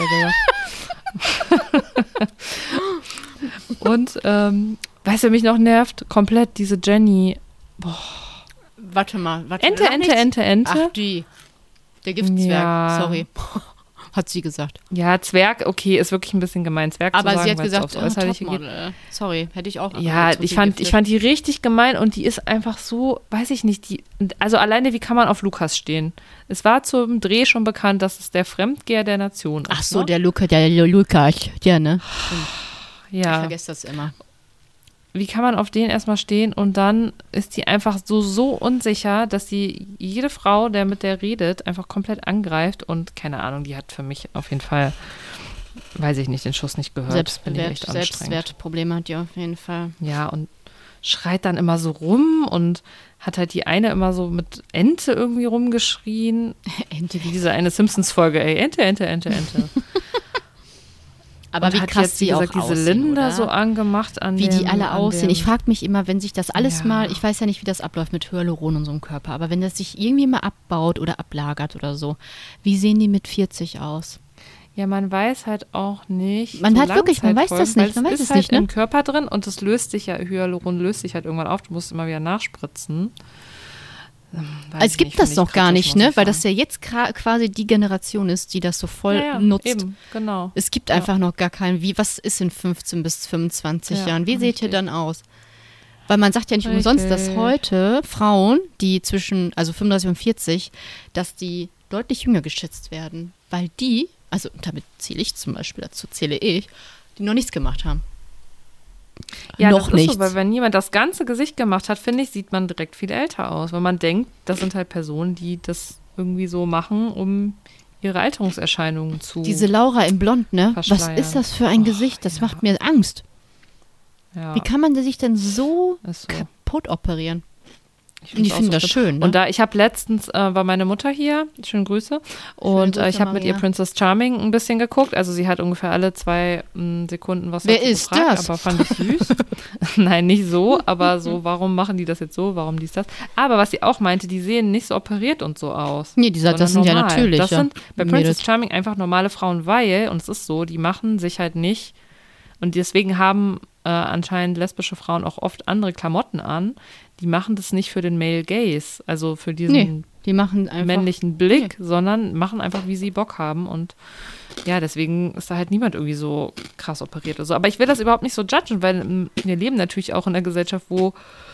ja gedacht. Und, ähm, weißt du, wer mich noch nervt? Komplett diese Jenny. Warte mal, warte Ente, noch Ente, nichts? Ente, Ente. Ach, die. Der Giftzwerg, Ja. sorry. hat sie gesagt. Ja, Zwerg, okay, ist wirklich ein bisschen gemein, Zwerg Aber zu sagen, sie hat weil es gesagt, aufs oh, Äußerliche geht. Topmodel. Sorry, hätte ich auch. Ja, ich fand, ich fand die richtig gemein und die ist einfach so, weiß ich nicht, die, also alleine, wie kann man auf Lukas stehen? Es war zum Dreh schon bekannt, dass es der Fremdgeher der Nation ist. Ach so, ne? der Luca, der Lukas, ja, ne? Ich Ja. vergesse das immer. Wie kann man auf den erstmal stehen und dann ist die einfach so, so unsicher, dass sie jede Frau, der mit der redet, einfach komplett angreift und keine Ahnung, die hat für mich auf jeden Fall, weiß ich nicht, den Schuss nicht gehört. Finde ich Selbstwert, echt anstrengend. Selbstwertprobleme hat die auf jeden Fall. Ja, und schreit dann immer so rum und hat halt die eine immer so mit Ente irgendwie rumgeschrien. Ente, Wie diese eine Simpsons-Folge, ey, Ente, Ente, Ente, Ente. Aber Und wie hat krass jetzt, wie die auch gesagt, diese aussehen, Linda oder? so angemacht an Wie dem, die alle an aussehen. dem- Ich frage mich immer, wenn sich das alles Ja. mal, ich weiß ja nicht, wie das abläuft mit Hyaluron und so einem Körper, aber wenn das sich irgendwie mal abbaut oder ablagert oder so, wie sehen die mit vierzig aus? Ja, man weiß halt auch nicht. Man so hat wirklich- man weiß das Langzeitfolgen, nicht, man weil weiß es es ist nicht, halt ne? im Körper drin und das löst sich ja, Hyaluron löst sich halt irgendwann auf, du musst immer wieder nachspritzen. Hm, weiß Also es ich gibt nicht, das finde ich noch gar kritisch, nicht, muss ne? ich Weil das sagen. ja jetzt gra- quasi die Generation ist, die das so voll ja, ja, nutzt. Eben, genau. Es gibt Ja. einfach noch gar keinen, wie, was ist in fünfzehn bis fünfundzwanzig Ja, Jahren? Wie seht ihr richtig. dann aus? Weil man sagt ja nicht umsonst, dass Richtig. heute Frauen, die zwischen, also fünfunddreißig und vierzig, dass die deutlich jünger geschätzt werden. Weil die, also damit zähle ich zum Beispiel, dazu zähle ich, die noch nichts gemacht haben. Ja, noch das nichts. ist so, weil wenn jemand das ganze Gesicht gemacht hat, finde ich, sieht man direkt viel älter aus. Weil man denkt, das sind halt Personen, die das irgendwie so machen, um ihre Alterungserscheinungen zu. Diese Laura im Blond, ne? Was Verschleiern. ist das für ein Och, Gesicht? Das ja. macht mir Angst. ja, Wie kann man sich denn so ist so. kaputt operieren? Ich Und ich auch finde so das schlimm. schön, ne? Und da, ich habe letztens, äh, war meine Mutter hier, schöne Grüße, und äh, Grüße, ich habe mit ihr Maria. Princess Charming ein bisschen geguckt. Also sie hat ungefähr alle zwei mh, Sekunden was Wer dazu ist gefragt, das? aber fand ich süß. Nein, nicht so, aber so, warum machen die das jetzt so, warum dies, das. Aber was sie auch meinte, die sehen nicht so operiert und so aus. Nee, die sagt, das sind sondern ja normal. natürlich. Das ja. sind bei Mädels. Princess Charming einfach normale Frauen, weil, und es ist so, die machen sich halt nicht, und deswegen haben äh, anscheinend lesbische Frauen auch oft andere Klamotten an, die machen das nicht für den Male Gaze, also für diesen Nee, die machen einfach. männlichen Blick, sondern machen einfach, wie sie Bock haben. Und ja, deswegen ist da halt niemand irgendwie so krass operiert oder so. Aber ich will das überhaupt nicht so judgen, weil ähm, wir leben natürlich auch in einer Gesellschaft, wo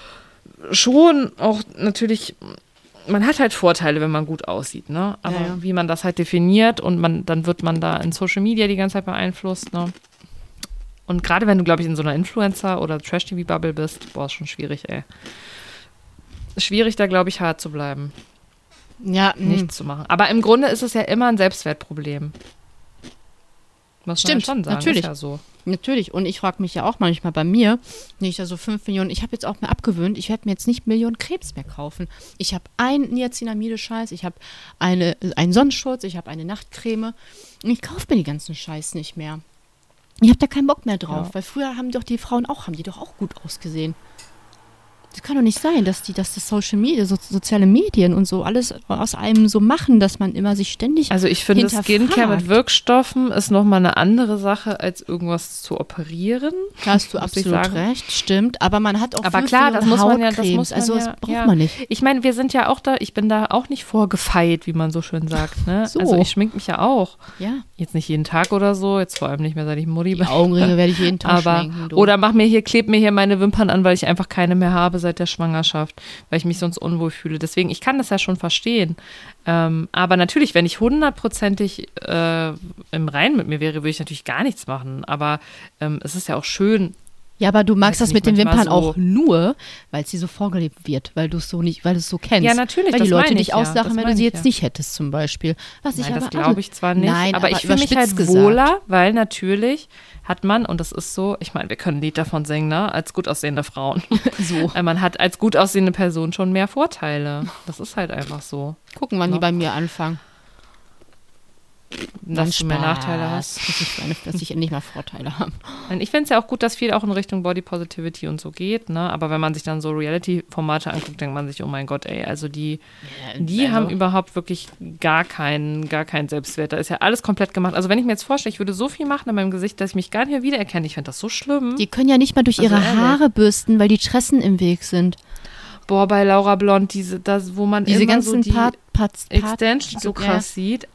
schon auch natürlich, man hat halt Vorteile, wenn man gut aussieht, ne? Aber Ja, ja. wie man das halt definiert und man, dann wird man da in Social Media die ganze Zeit beeinflusst, ne? Und gerade wenn du, glaube ich, in so einer Influencer- oder Trash-T V-Bubble bist, boah, ist schon schwierig, ey. Schwierig, da, glaube ich, hart zu bleiben. Ja, mh. Nichts zu machen. Aber im Grunde ist es ja immer ein Selbstwertproblem. Muss Stimmt, man ja schon sagen. natürlich. Ist ja so. Natürlich. Und ich frage mich ja auch manchmal bei mir, wenn ich da so fünf Millionen, ich habe jetzt auch mir abgewöhnt, ich werde mir jetzt nicht Millionen Krebs mehr kaufen. Ich habe einen Niacinamide-Scheiß, ich habe eine, einen Sonnenschutz, ich habe eine Nachtcreme und ich kaufe mir die ganzen Scheiß nicht mehr. Ich habe da keinen Bock mehr drauf, Ja. weil früher haben doch die Frauen auch, haben die doch auch gut ausgesehen. Das kann doch nicht sein, dass die, dass das Social Media, so, soziale Medien und so alles aus einem so machen, dass man immer sich ständig Also ich finde, hinterfragt. Skincare mit Wirkstoffen ist nochmal eine andere Sache, als irgendwas zu operieren. Da hast du muss ich absolut sagen. recht, stimmt. Aber man hat auch Aber fünf klar, das Millionen muss man ja, das Hautcremes. muss man Also das ja, braucht ja. man nicht. Ich meine, wir sind ja auch da, ich bin da auch nicht vorgefeit, wie man so schön sagt. Ne? So. Also ich schmink mich ja auch. Ja. Jetzt nicht jeden Tag oder so, jetzt vor allem nicht mehr, seit ich Mutti Die bin. Augenringe werde ich jeden Tag Aber, schminken. Du. oder mach mir hier, kleb mir hier meine Wimpern an, weil ich einfach keine mehr habe seit der Schwangerschaft, weil ich mich sonst unwohl fühle. Deswegen, ich kann das ja schon verstehen. Ähm, aber natürlich, wenn ich hundertprozentig äh, im Reinen mit mir wäre, würde ich natürlich gar nichts machen. Aber ähm, es ist ja auch schön. ja, aber du magst weiß das nicht, mit den manchmal Wimpern so- auch nur, weil es dir so vorgelebt wird, weil du es so nicht, weil du es so kennst. Ja, natürlich, Weil das die Leute meine dich ich ja, auslachen, das wenn du meine sie ich jetzt ja. nicht hättest, zum Beispiel. Was ich Nein, aber das glaube ich zwar nicht, Nein, aber, aber ich fühle mich halt überspitzt gesagt. wohler, weil natürlich hat man, und das ist so, ich meine, wir können ein Lied davon singen, ne, als gut aussehende Frauen. So. Äh, Man hat als gut aussehende Person schon mehr Vorteile. Das ist halt einfach so. Gucken, wann die Ja. bei mir anfangen. Dass du mehr Nachteile hast. Dass ich, meine, dass ich endlich mal Vorteile habe. Ich finde es ja auch gut, dass viel auch in Richtung Body Positivity und so geht, ne? Aber wenn man sich dann so Reality-Formate anguckt, denkt man sich, oh mein Gott, ey, also die, die also- haben überhaupt wirklich gar keinen, gar keinen Selbstwert. Da ist ja alles komplett gemacht. Also wenn ich mir jetzt vorstelle, ich würde so viel machen in meinem Gesicht, dass ich mich gar nicht mehr wiedererkenne, ich finde das so schlimm. Die können ja nicht mal durch Also ihre ehrlich. Haare bürsten, weil die Tressen im Weg sind. Boah, bei Laura Blond, diese, das, wo man Diese immer ganzen so die Part, Parts, Part, Extensions so ja. krass sieht.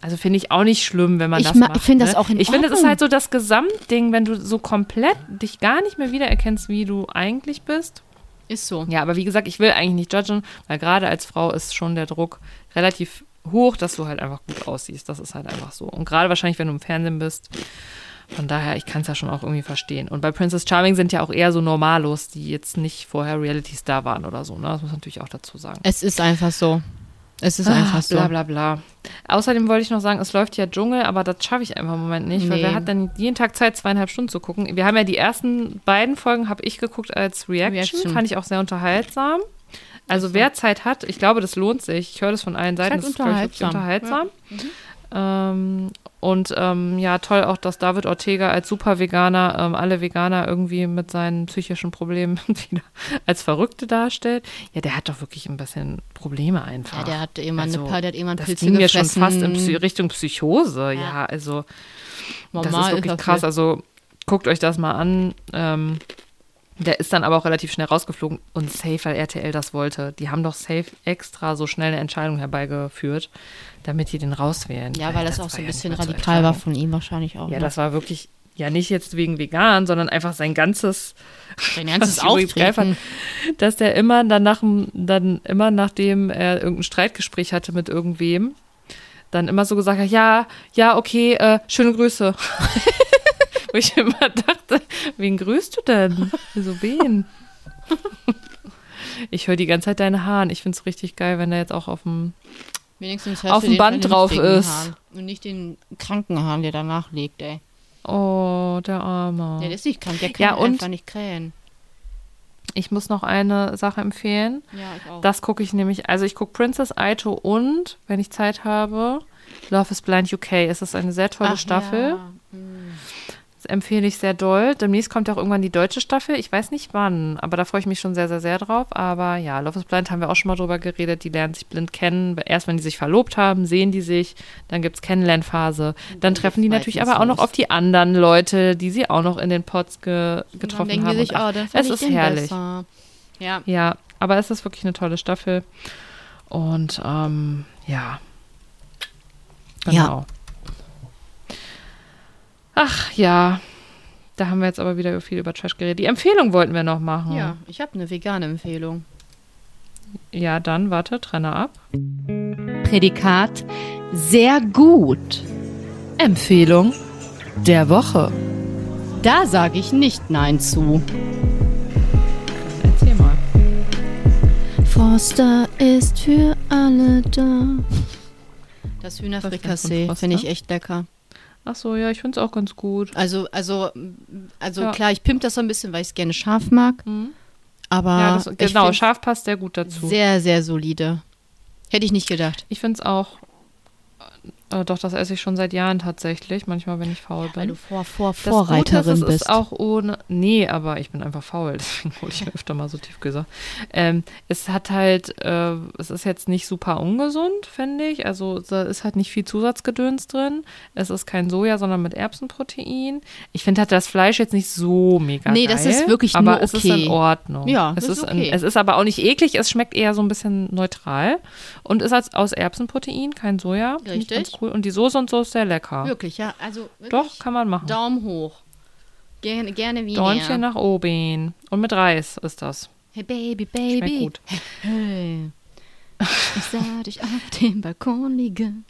Also finde ich auch nicht schlimm, wenn man Ich das ma- macht. ich finde ne? das auch in Ich finde, es ist Ordnung. halt so das Gesamtding, wenn du so komplett dich gar nicht mehr wiedererkennst, wie du eigentlich bist. Ist so. Ja, aber wie gesagt, ich will eigentlich nicht judgen, weil gerade als Frau ist schon der Druck relativ hoch, dass du halt einfach gut aussiehst. Das ist halt einfach so. Und gerade wahrscheinlich, wenn du im Fernsehen bist. Von daher, ich kann es ja schon auch irgendwie verstehen. Und bei Princess Charming sind ja auch eher so Normalos, die jetzt nicht vorher Reality-Star waren oder so. Ne? Das muss man natürlich auch dazu sagen. Es ist einfach so. Es ist einfach so. Bla bla bla. Außerdem wollte ich noch sagen, es läuft ja Dschungel, aber das schaffe ich einfach im Moment nicht, weil Nee. wer hat denn jeden Tag Zeit, zweieinhalb Stunden zu gucken? Wir haben ja die ersten beiden Folgen, habe ich geguckt als Reaction, Reaction. fand ich auch sehr unterhaltsam. Also wer Zeit hat, ich glaube, das lohnt sich. Ich höre das von allen Seiten, halt das ist, glaube ich, wirklich unterhaltsam. Ähm, und ähm, ja, toll auch, dass David Ortega als Super-Veganer ähm, alle Veganer irgendwie mit seinen psychischen Problemen wieder als Verrückte darstellt. Ja, der hat doch wirklich ein bisschen Probleme einfach. Ja, der hat irgendwann Also, eine, der hat irgendwann das Pilze ging mir schon gefressen. fast in Psy- Richtung Psychose. Ja, Ja. also Normal das ist wirklich das krass. wird- Also guckt euch das mal an. Ähm, der ist dann aber auch relativ schnell rausgeflogen und safe, weil R T L das wollte. Die haben doch safe extra so schnell eine Entscheidung herbeigeführt, damit die den rauswählen. Ja, weil das, auch war so ein ja bisschen nicht mehr zu radikal war ertragen. von ihm wahrscheinlich auch. Ja, ne? das war wirklich, ja nicht jetzt wegen vegan, sondern einfach sein ganzes, Sein ganzes was ich übrigens geil fand, Auftreten. dass der immer dann, nach, dem- dann immer nachdem er irgendein Streitgespräch hatte mit irgendwem, dann immer so gesagt hat, ja, ja, okay, äh, schöne Grüße. Wo ich immer dachte, wen grüßt du denn? So wen? Ich höre die ganze Zeit deine Haaren. Ich finde es richtig geil, wenn der jetzt auch auf dem Wenigstens auf dem Band drauf ist. Haaren und nicht den kranken Haaren, der danach liegt, ey. Oh, der Arme. Ja, der ist nicht krank, der kann Ja, und- einfach nicht krähen. Ich muss noch eine Sache empfehlen. Ja, ich auch. Das gucke ich nämlich, also ich gucke Princess Aito und, wenn ich Zeit habe, Love is Blind U K. Es ist eine sehr tolle Ach, Staffel. Ja. Hm. Das empfehle ich sehr doll. Demnächst kommt ja auch irgendwann die deutsche Staffel. Ich weiß nicht wann, aber da freue ich mich schon sehr, sehr, sehr drauf. Aber ja, Love is Blind haben wir auch schon mal drüber geredet. Die lernen sich blind kennen. Erst wenn die sich verlobt haben, sehen die sich. Dann gibt es Kennenlernphase. Dann treffen die natürlich aber auch noch auf die anderen Leute, die sie auch noch in den Pods ge getroffen dann denken haben. die sich, Und ach, oh, dann es fand ich ist den herrlich. besser. Ja. Ja, aber es ist wirklich eine tolle Staffel. Und ähm, ja. Genau. Ja. Ach ja, da haben wir jetzt aber wieder viel über Trash geredet. Die Empfehlung wollten wir noch machen. Ja, ich habe eine vegane Empfehlung. Ja, dann, warte, Trenner ab. Prädikat sehr gut. Empfehlung der Woche. Da sage ich nicht Nein zu. Erzähl mal. Forster ist für alle da. Das Hühnerfrikassee von finde ich Froster? echt lecker. Ach so, ja, ich finde es auch ganz gut. Also, also, also Ja. klar, ich pimp das so ein bisschen, weil ich es gerne scharf mag. Mhm. Aber Ja, das, ich genau, find's scharf passt sehr gut dazu. sehr, sehr solide. Hätte ich nicht gedacht. Ich finde es auch, äh, doch, das esse ich schon seit Jahren tatsächlich, manchmal, wenn ich faul bin. Weil du vor, vor, Das Vorreiterin Gute ist, es bist. ist auch ohne. Nee, aber ich bin einfach faul, deswegen hole ich mir öfter mal so tief gesagt. Ähm, es hat halt, äh, es ist jetzt nicht super ungesund, finde ich. Also da ist halt nicht viel Zusatzgedöns drin. Es ist kein Soja, sondern mit Erbsenprotein. Ich finde halt das Fleisch jetzt nicht so mega Nee, geil. das ist wirklich aber nur es ist okay. in Ordnung. Ja, es das ist ist in- okay. Es ist aber auch nicht eklig, es schmeckt eher so ein bisschen neutral und ist als, aus Erbsenprotein, kein Soja. Finde ich ganz Richtig. cool. Und die Soße und so ist sehr lecker. Wirklich, ja. Also wirklich Doch, kann man machen. Daumen hoch. Gerne, gerne wie Däumchen mehr. nach oben. Und mit Reis ist das. Hey Baby, Schmeckt Baby. gut. Hey. Ich sah dich auf dem Balkon liegen.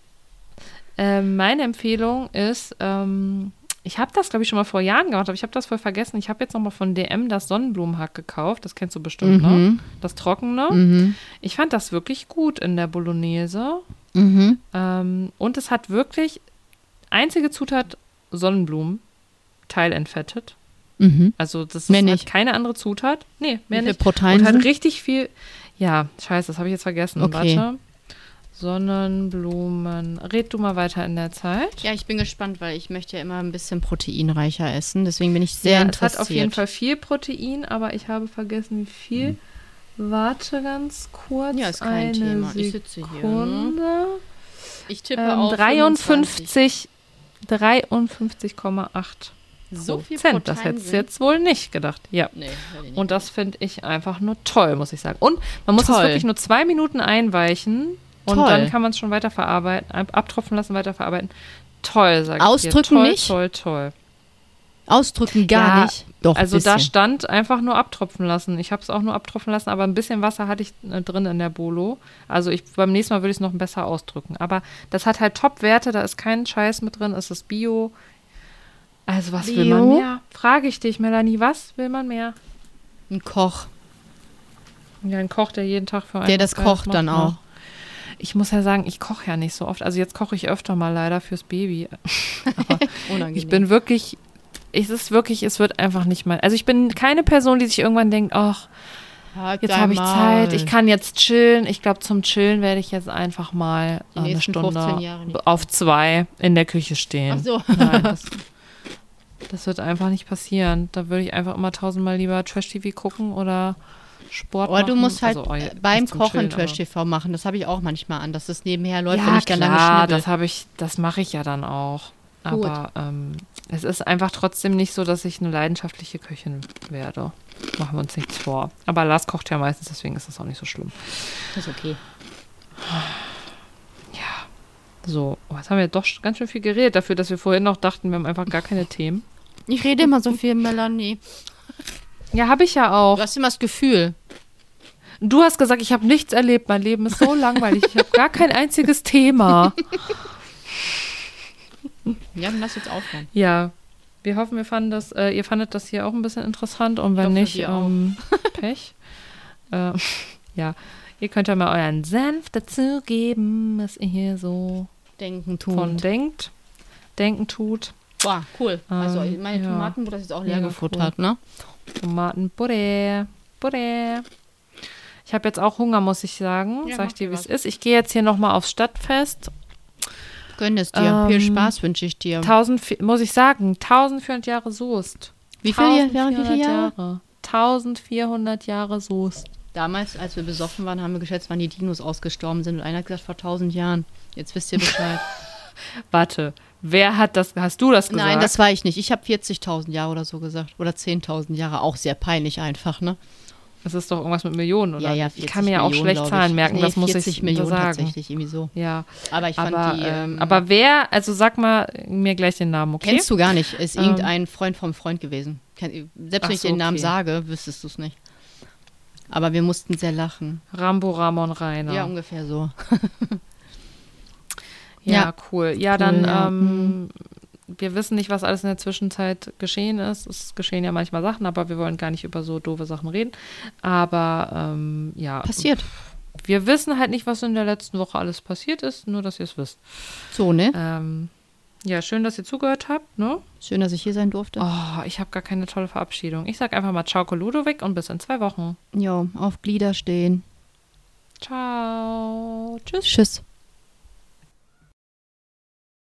Ähm, meine Empfehlung ist, ähm, ich habe das, glaube ich, schon mal vor Jahren gemacht, aber ich habe das voll vergessen. Ich habe jetzt nochmal von D M das Sonnenblumenhack gekauft. Das kennst du bestimmt, ne? Mhm. Das Trockene. Mhm. Ich fand das wirklich gut in der Bolognese. Mhm. Ähm, und es hat wirklich einzige Zutat Sonnenblumen, teilentfettet. Mhm. Also das Mehr ist nicht. halt keine andere Zutat. Nee, mehr Wie viel nicht. Protein Und hat sind? richtig viel. Ja, scheiße, das habe ich jetzt vergessen. Okay. Warte. Sonnenblumen. Red du mal weiter in der Zeit. Ja, ich bin gespannt, weil ich möchte ja immer ein bisschen proteinreicher essen. Deswegen bin ich sehr ja, es interessiert. hat auf jeden Fall viel Protein, aber ich habe vergessen, wie viel. Warte ganz kurz. Ja, ist kein eine Thema. Ich sitze hier, Sekunde. ne? Ich tippe Ähm, auf dreiundfünfzig, dreiundfünfzig Komma acht So viel Prozent. Das Protein hättest du sind? jetzt wohl nicht gedacht. Ja. Nee, hätte ich nicht. Und das finde ich einfach nur toll, muss ich sagen. Und man muss es Toll. wirklich nur zwei Minuten einweichen Und Toll. dann kann man es schon weiterverarbeiten, ab- abtropfen lassen, weiterverarbeiten. Toll, sag ich dir. Ausdrücken toll, nicht? Toll, toll, Ausdrücken gar Ja, nicht. Doch, Also da bisschen. stand einfach nur abtropfen lassen. Ich habe es auch nur abtropfen lassen, aber ein bisschen Wasser hatte ich äh, drin in der Bolo. Also ich, beim nächsten Mal würde ich es noch besser ausdrücken. Aber das hat halt Top-Werte, da ist kein Scheiß mit drin, es ist Bio. Also was will Bio? man mehr? Frage ich dich, Melanie, was will man mehr? Ein Koch, Ja, ein Koch, der jeden Tag für einen der das was Geiles kocht dann macht, ne? auch. Ich muss ja sagen, ich koche ja nicht so oft. Also jetzt koche ich öfter mal leider fürs Baby. Aber Unangenehm. ich bin wirklich, es ist wirklich, es wird einfach nicht mal. Also ich bin keine Person, die sich irgendwann denkt, ach, Halt jetzt dein habe ich Maul. Zeit, ich kann jetzt chillen. Ich glaube, zum Chillen werde ich jetzt einfach mal Die äh, eine nächsten Stunde fünfzehn Jahre nicht. auf zwei in der Küche stehen. Ach so. Nein, das, das wird einfach nicht passieren. Da würde ich einfach immer tausendmal lieber Trash-T V gucken oder Sport Aber machen. du musst halt Also, oh, äh, nicht beim zum Kochen Chillen, aber- Trash-T V machen. Das habe ich auch manchmal an, dass das nebenher läuft, wenn Ja, ich dann lange klar, schnibbel. das habe ich, das mache ich ja dann auch. Gut. Aber ähm, es ist einfach trotzdem nicht so, dass ich eine leidenschaftliche Köchin werde. Machen wir uns nichts vor. Aber Lars kocht ja meistens, deswegen ist das auch nicht so schlimm. Das ist okay. Ja. So, oh, jetzt haben wir doch ganz schön viel geredet dafür, dass wir vorhin noch dachten, wir haben einfach gar keine Themen. Ich rede immer so viel, Melanie. Ja, habe ich ja auch. Du hast immer das Gefühl. Du hast gesagt, ich habe nichts erlebt. Mein Leben ist so langweilig. Ich habe gar kein einziges Thema. Ja, dann lass jetzt aufhören. Ja, wir hoffen, wir fanden das, äh, ihr fandet das hier auch ein bisschen interessant und wenn hoffe, nicht, wir auch. ähm, Pech. äh, ja, ihr könnt ja mal euren Senf dazugeben, was ihr hier so Denken tun. von denkt, denken tut. Boah, cool. Also Ähm, meine ja. Tomatenbutter ist jetzt auch leer Mega gefuttert, ne? Tomatenbutter, Butter. Ich habe jetzt auch Hunger, muss ich sagen. Ja, Sag mach ich dir, dir wie es was. ist. Ich gehe jetzt hier nochmal aufs Stadtfest. Gönn es dir. Viel Ähm, Spaß wünsche ich dir. tausend, muss ich sagen, eintausendvierhundert Jahre Soest. Wie viele Jahre? Wie viele Jahre? Jahre? eintausendvierhundert Jahre Soest. Damals, als wir besoffen waren, haben wir geschätzt, wann die Dinos ausgestorben sind. Und einer hat gesagt, vor tausend Jahren. Jetzt wisst ihr Bescheid. Warte, wer hat das, hast du das gesagt? Nein, das war ich nicht. Ich habe vierzigtausend Jahre oder so gesagt. Oder zehntausend Jahre. Auch sehr peinlich einfach, ne? Das ist doch irgendwas mit Millionen, oder? Ja, ja, ich kann mir ja auch Millionen, schlecht glaub Zahlen ich. merken, Nee, das muss vierzig ich Millionen sagen. tatsächlich, irgendwie so. Ja, Aber ich fand aber, die, ähm, ähm, aber wer, also sag mal mir gleich den Namen, okay? kennst du gar nicht. Ist Ähm. irgendein Freund vom Freund gewesen. Kenn- Selbst Ach wenn ich so, den Namen okay. sage, wüsstest du es nicht. Aber wir mussten sehr lachen. Rambo Ramon Rainer. Ja, ungefähr so. Ja, Ja. cool. Ja, Cool, dann, ja. ähm, wir wissen nicht, was alles in der Zwischenzeit geschehen ist. Es geschehen ja manchmal Sachen, aber wir wollen gar nicht über so doofe Sachen reden. Aber, ähm, ja. Passiert. Wir wissen halt nicht, was in der letzten Woche alles passiert ist, nur, dass ihr es wisst. So, ne? Ähm, ja, schön, dass ihr zugehört habt, ne? Schön, dass ich hier sein durfte. Oh, ich habe gar keine tolle Verabschiedung. Ich sag einfach mal Ciao, Ludovic und bis in zwei Wochen. Jo, auf Glieder stehen. Ciao. Tschüss. Tschüss.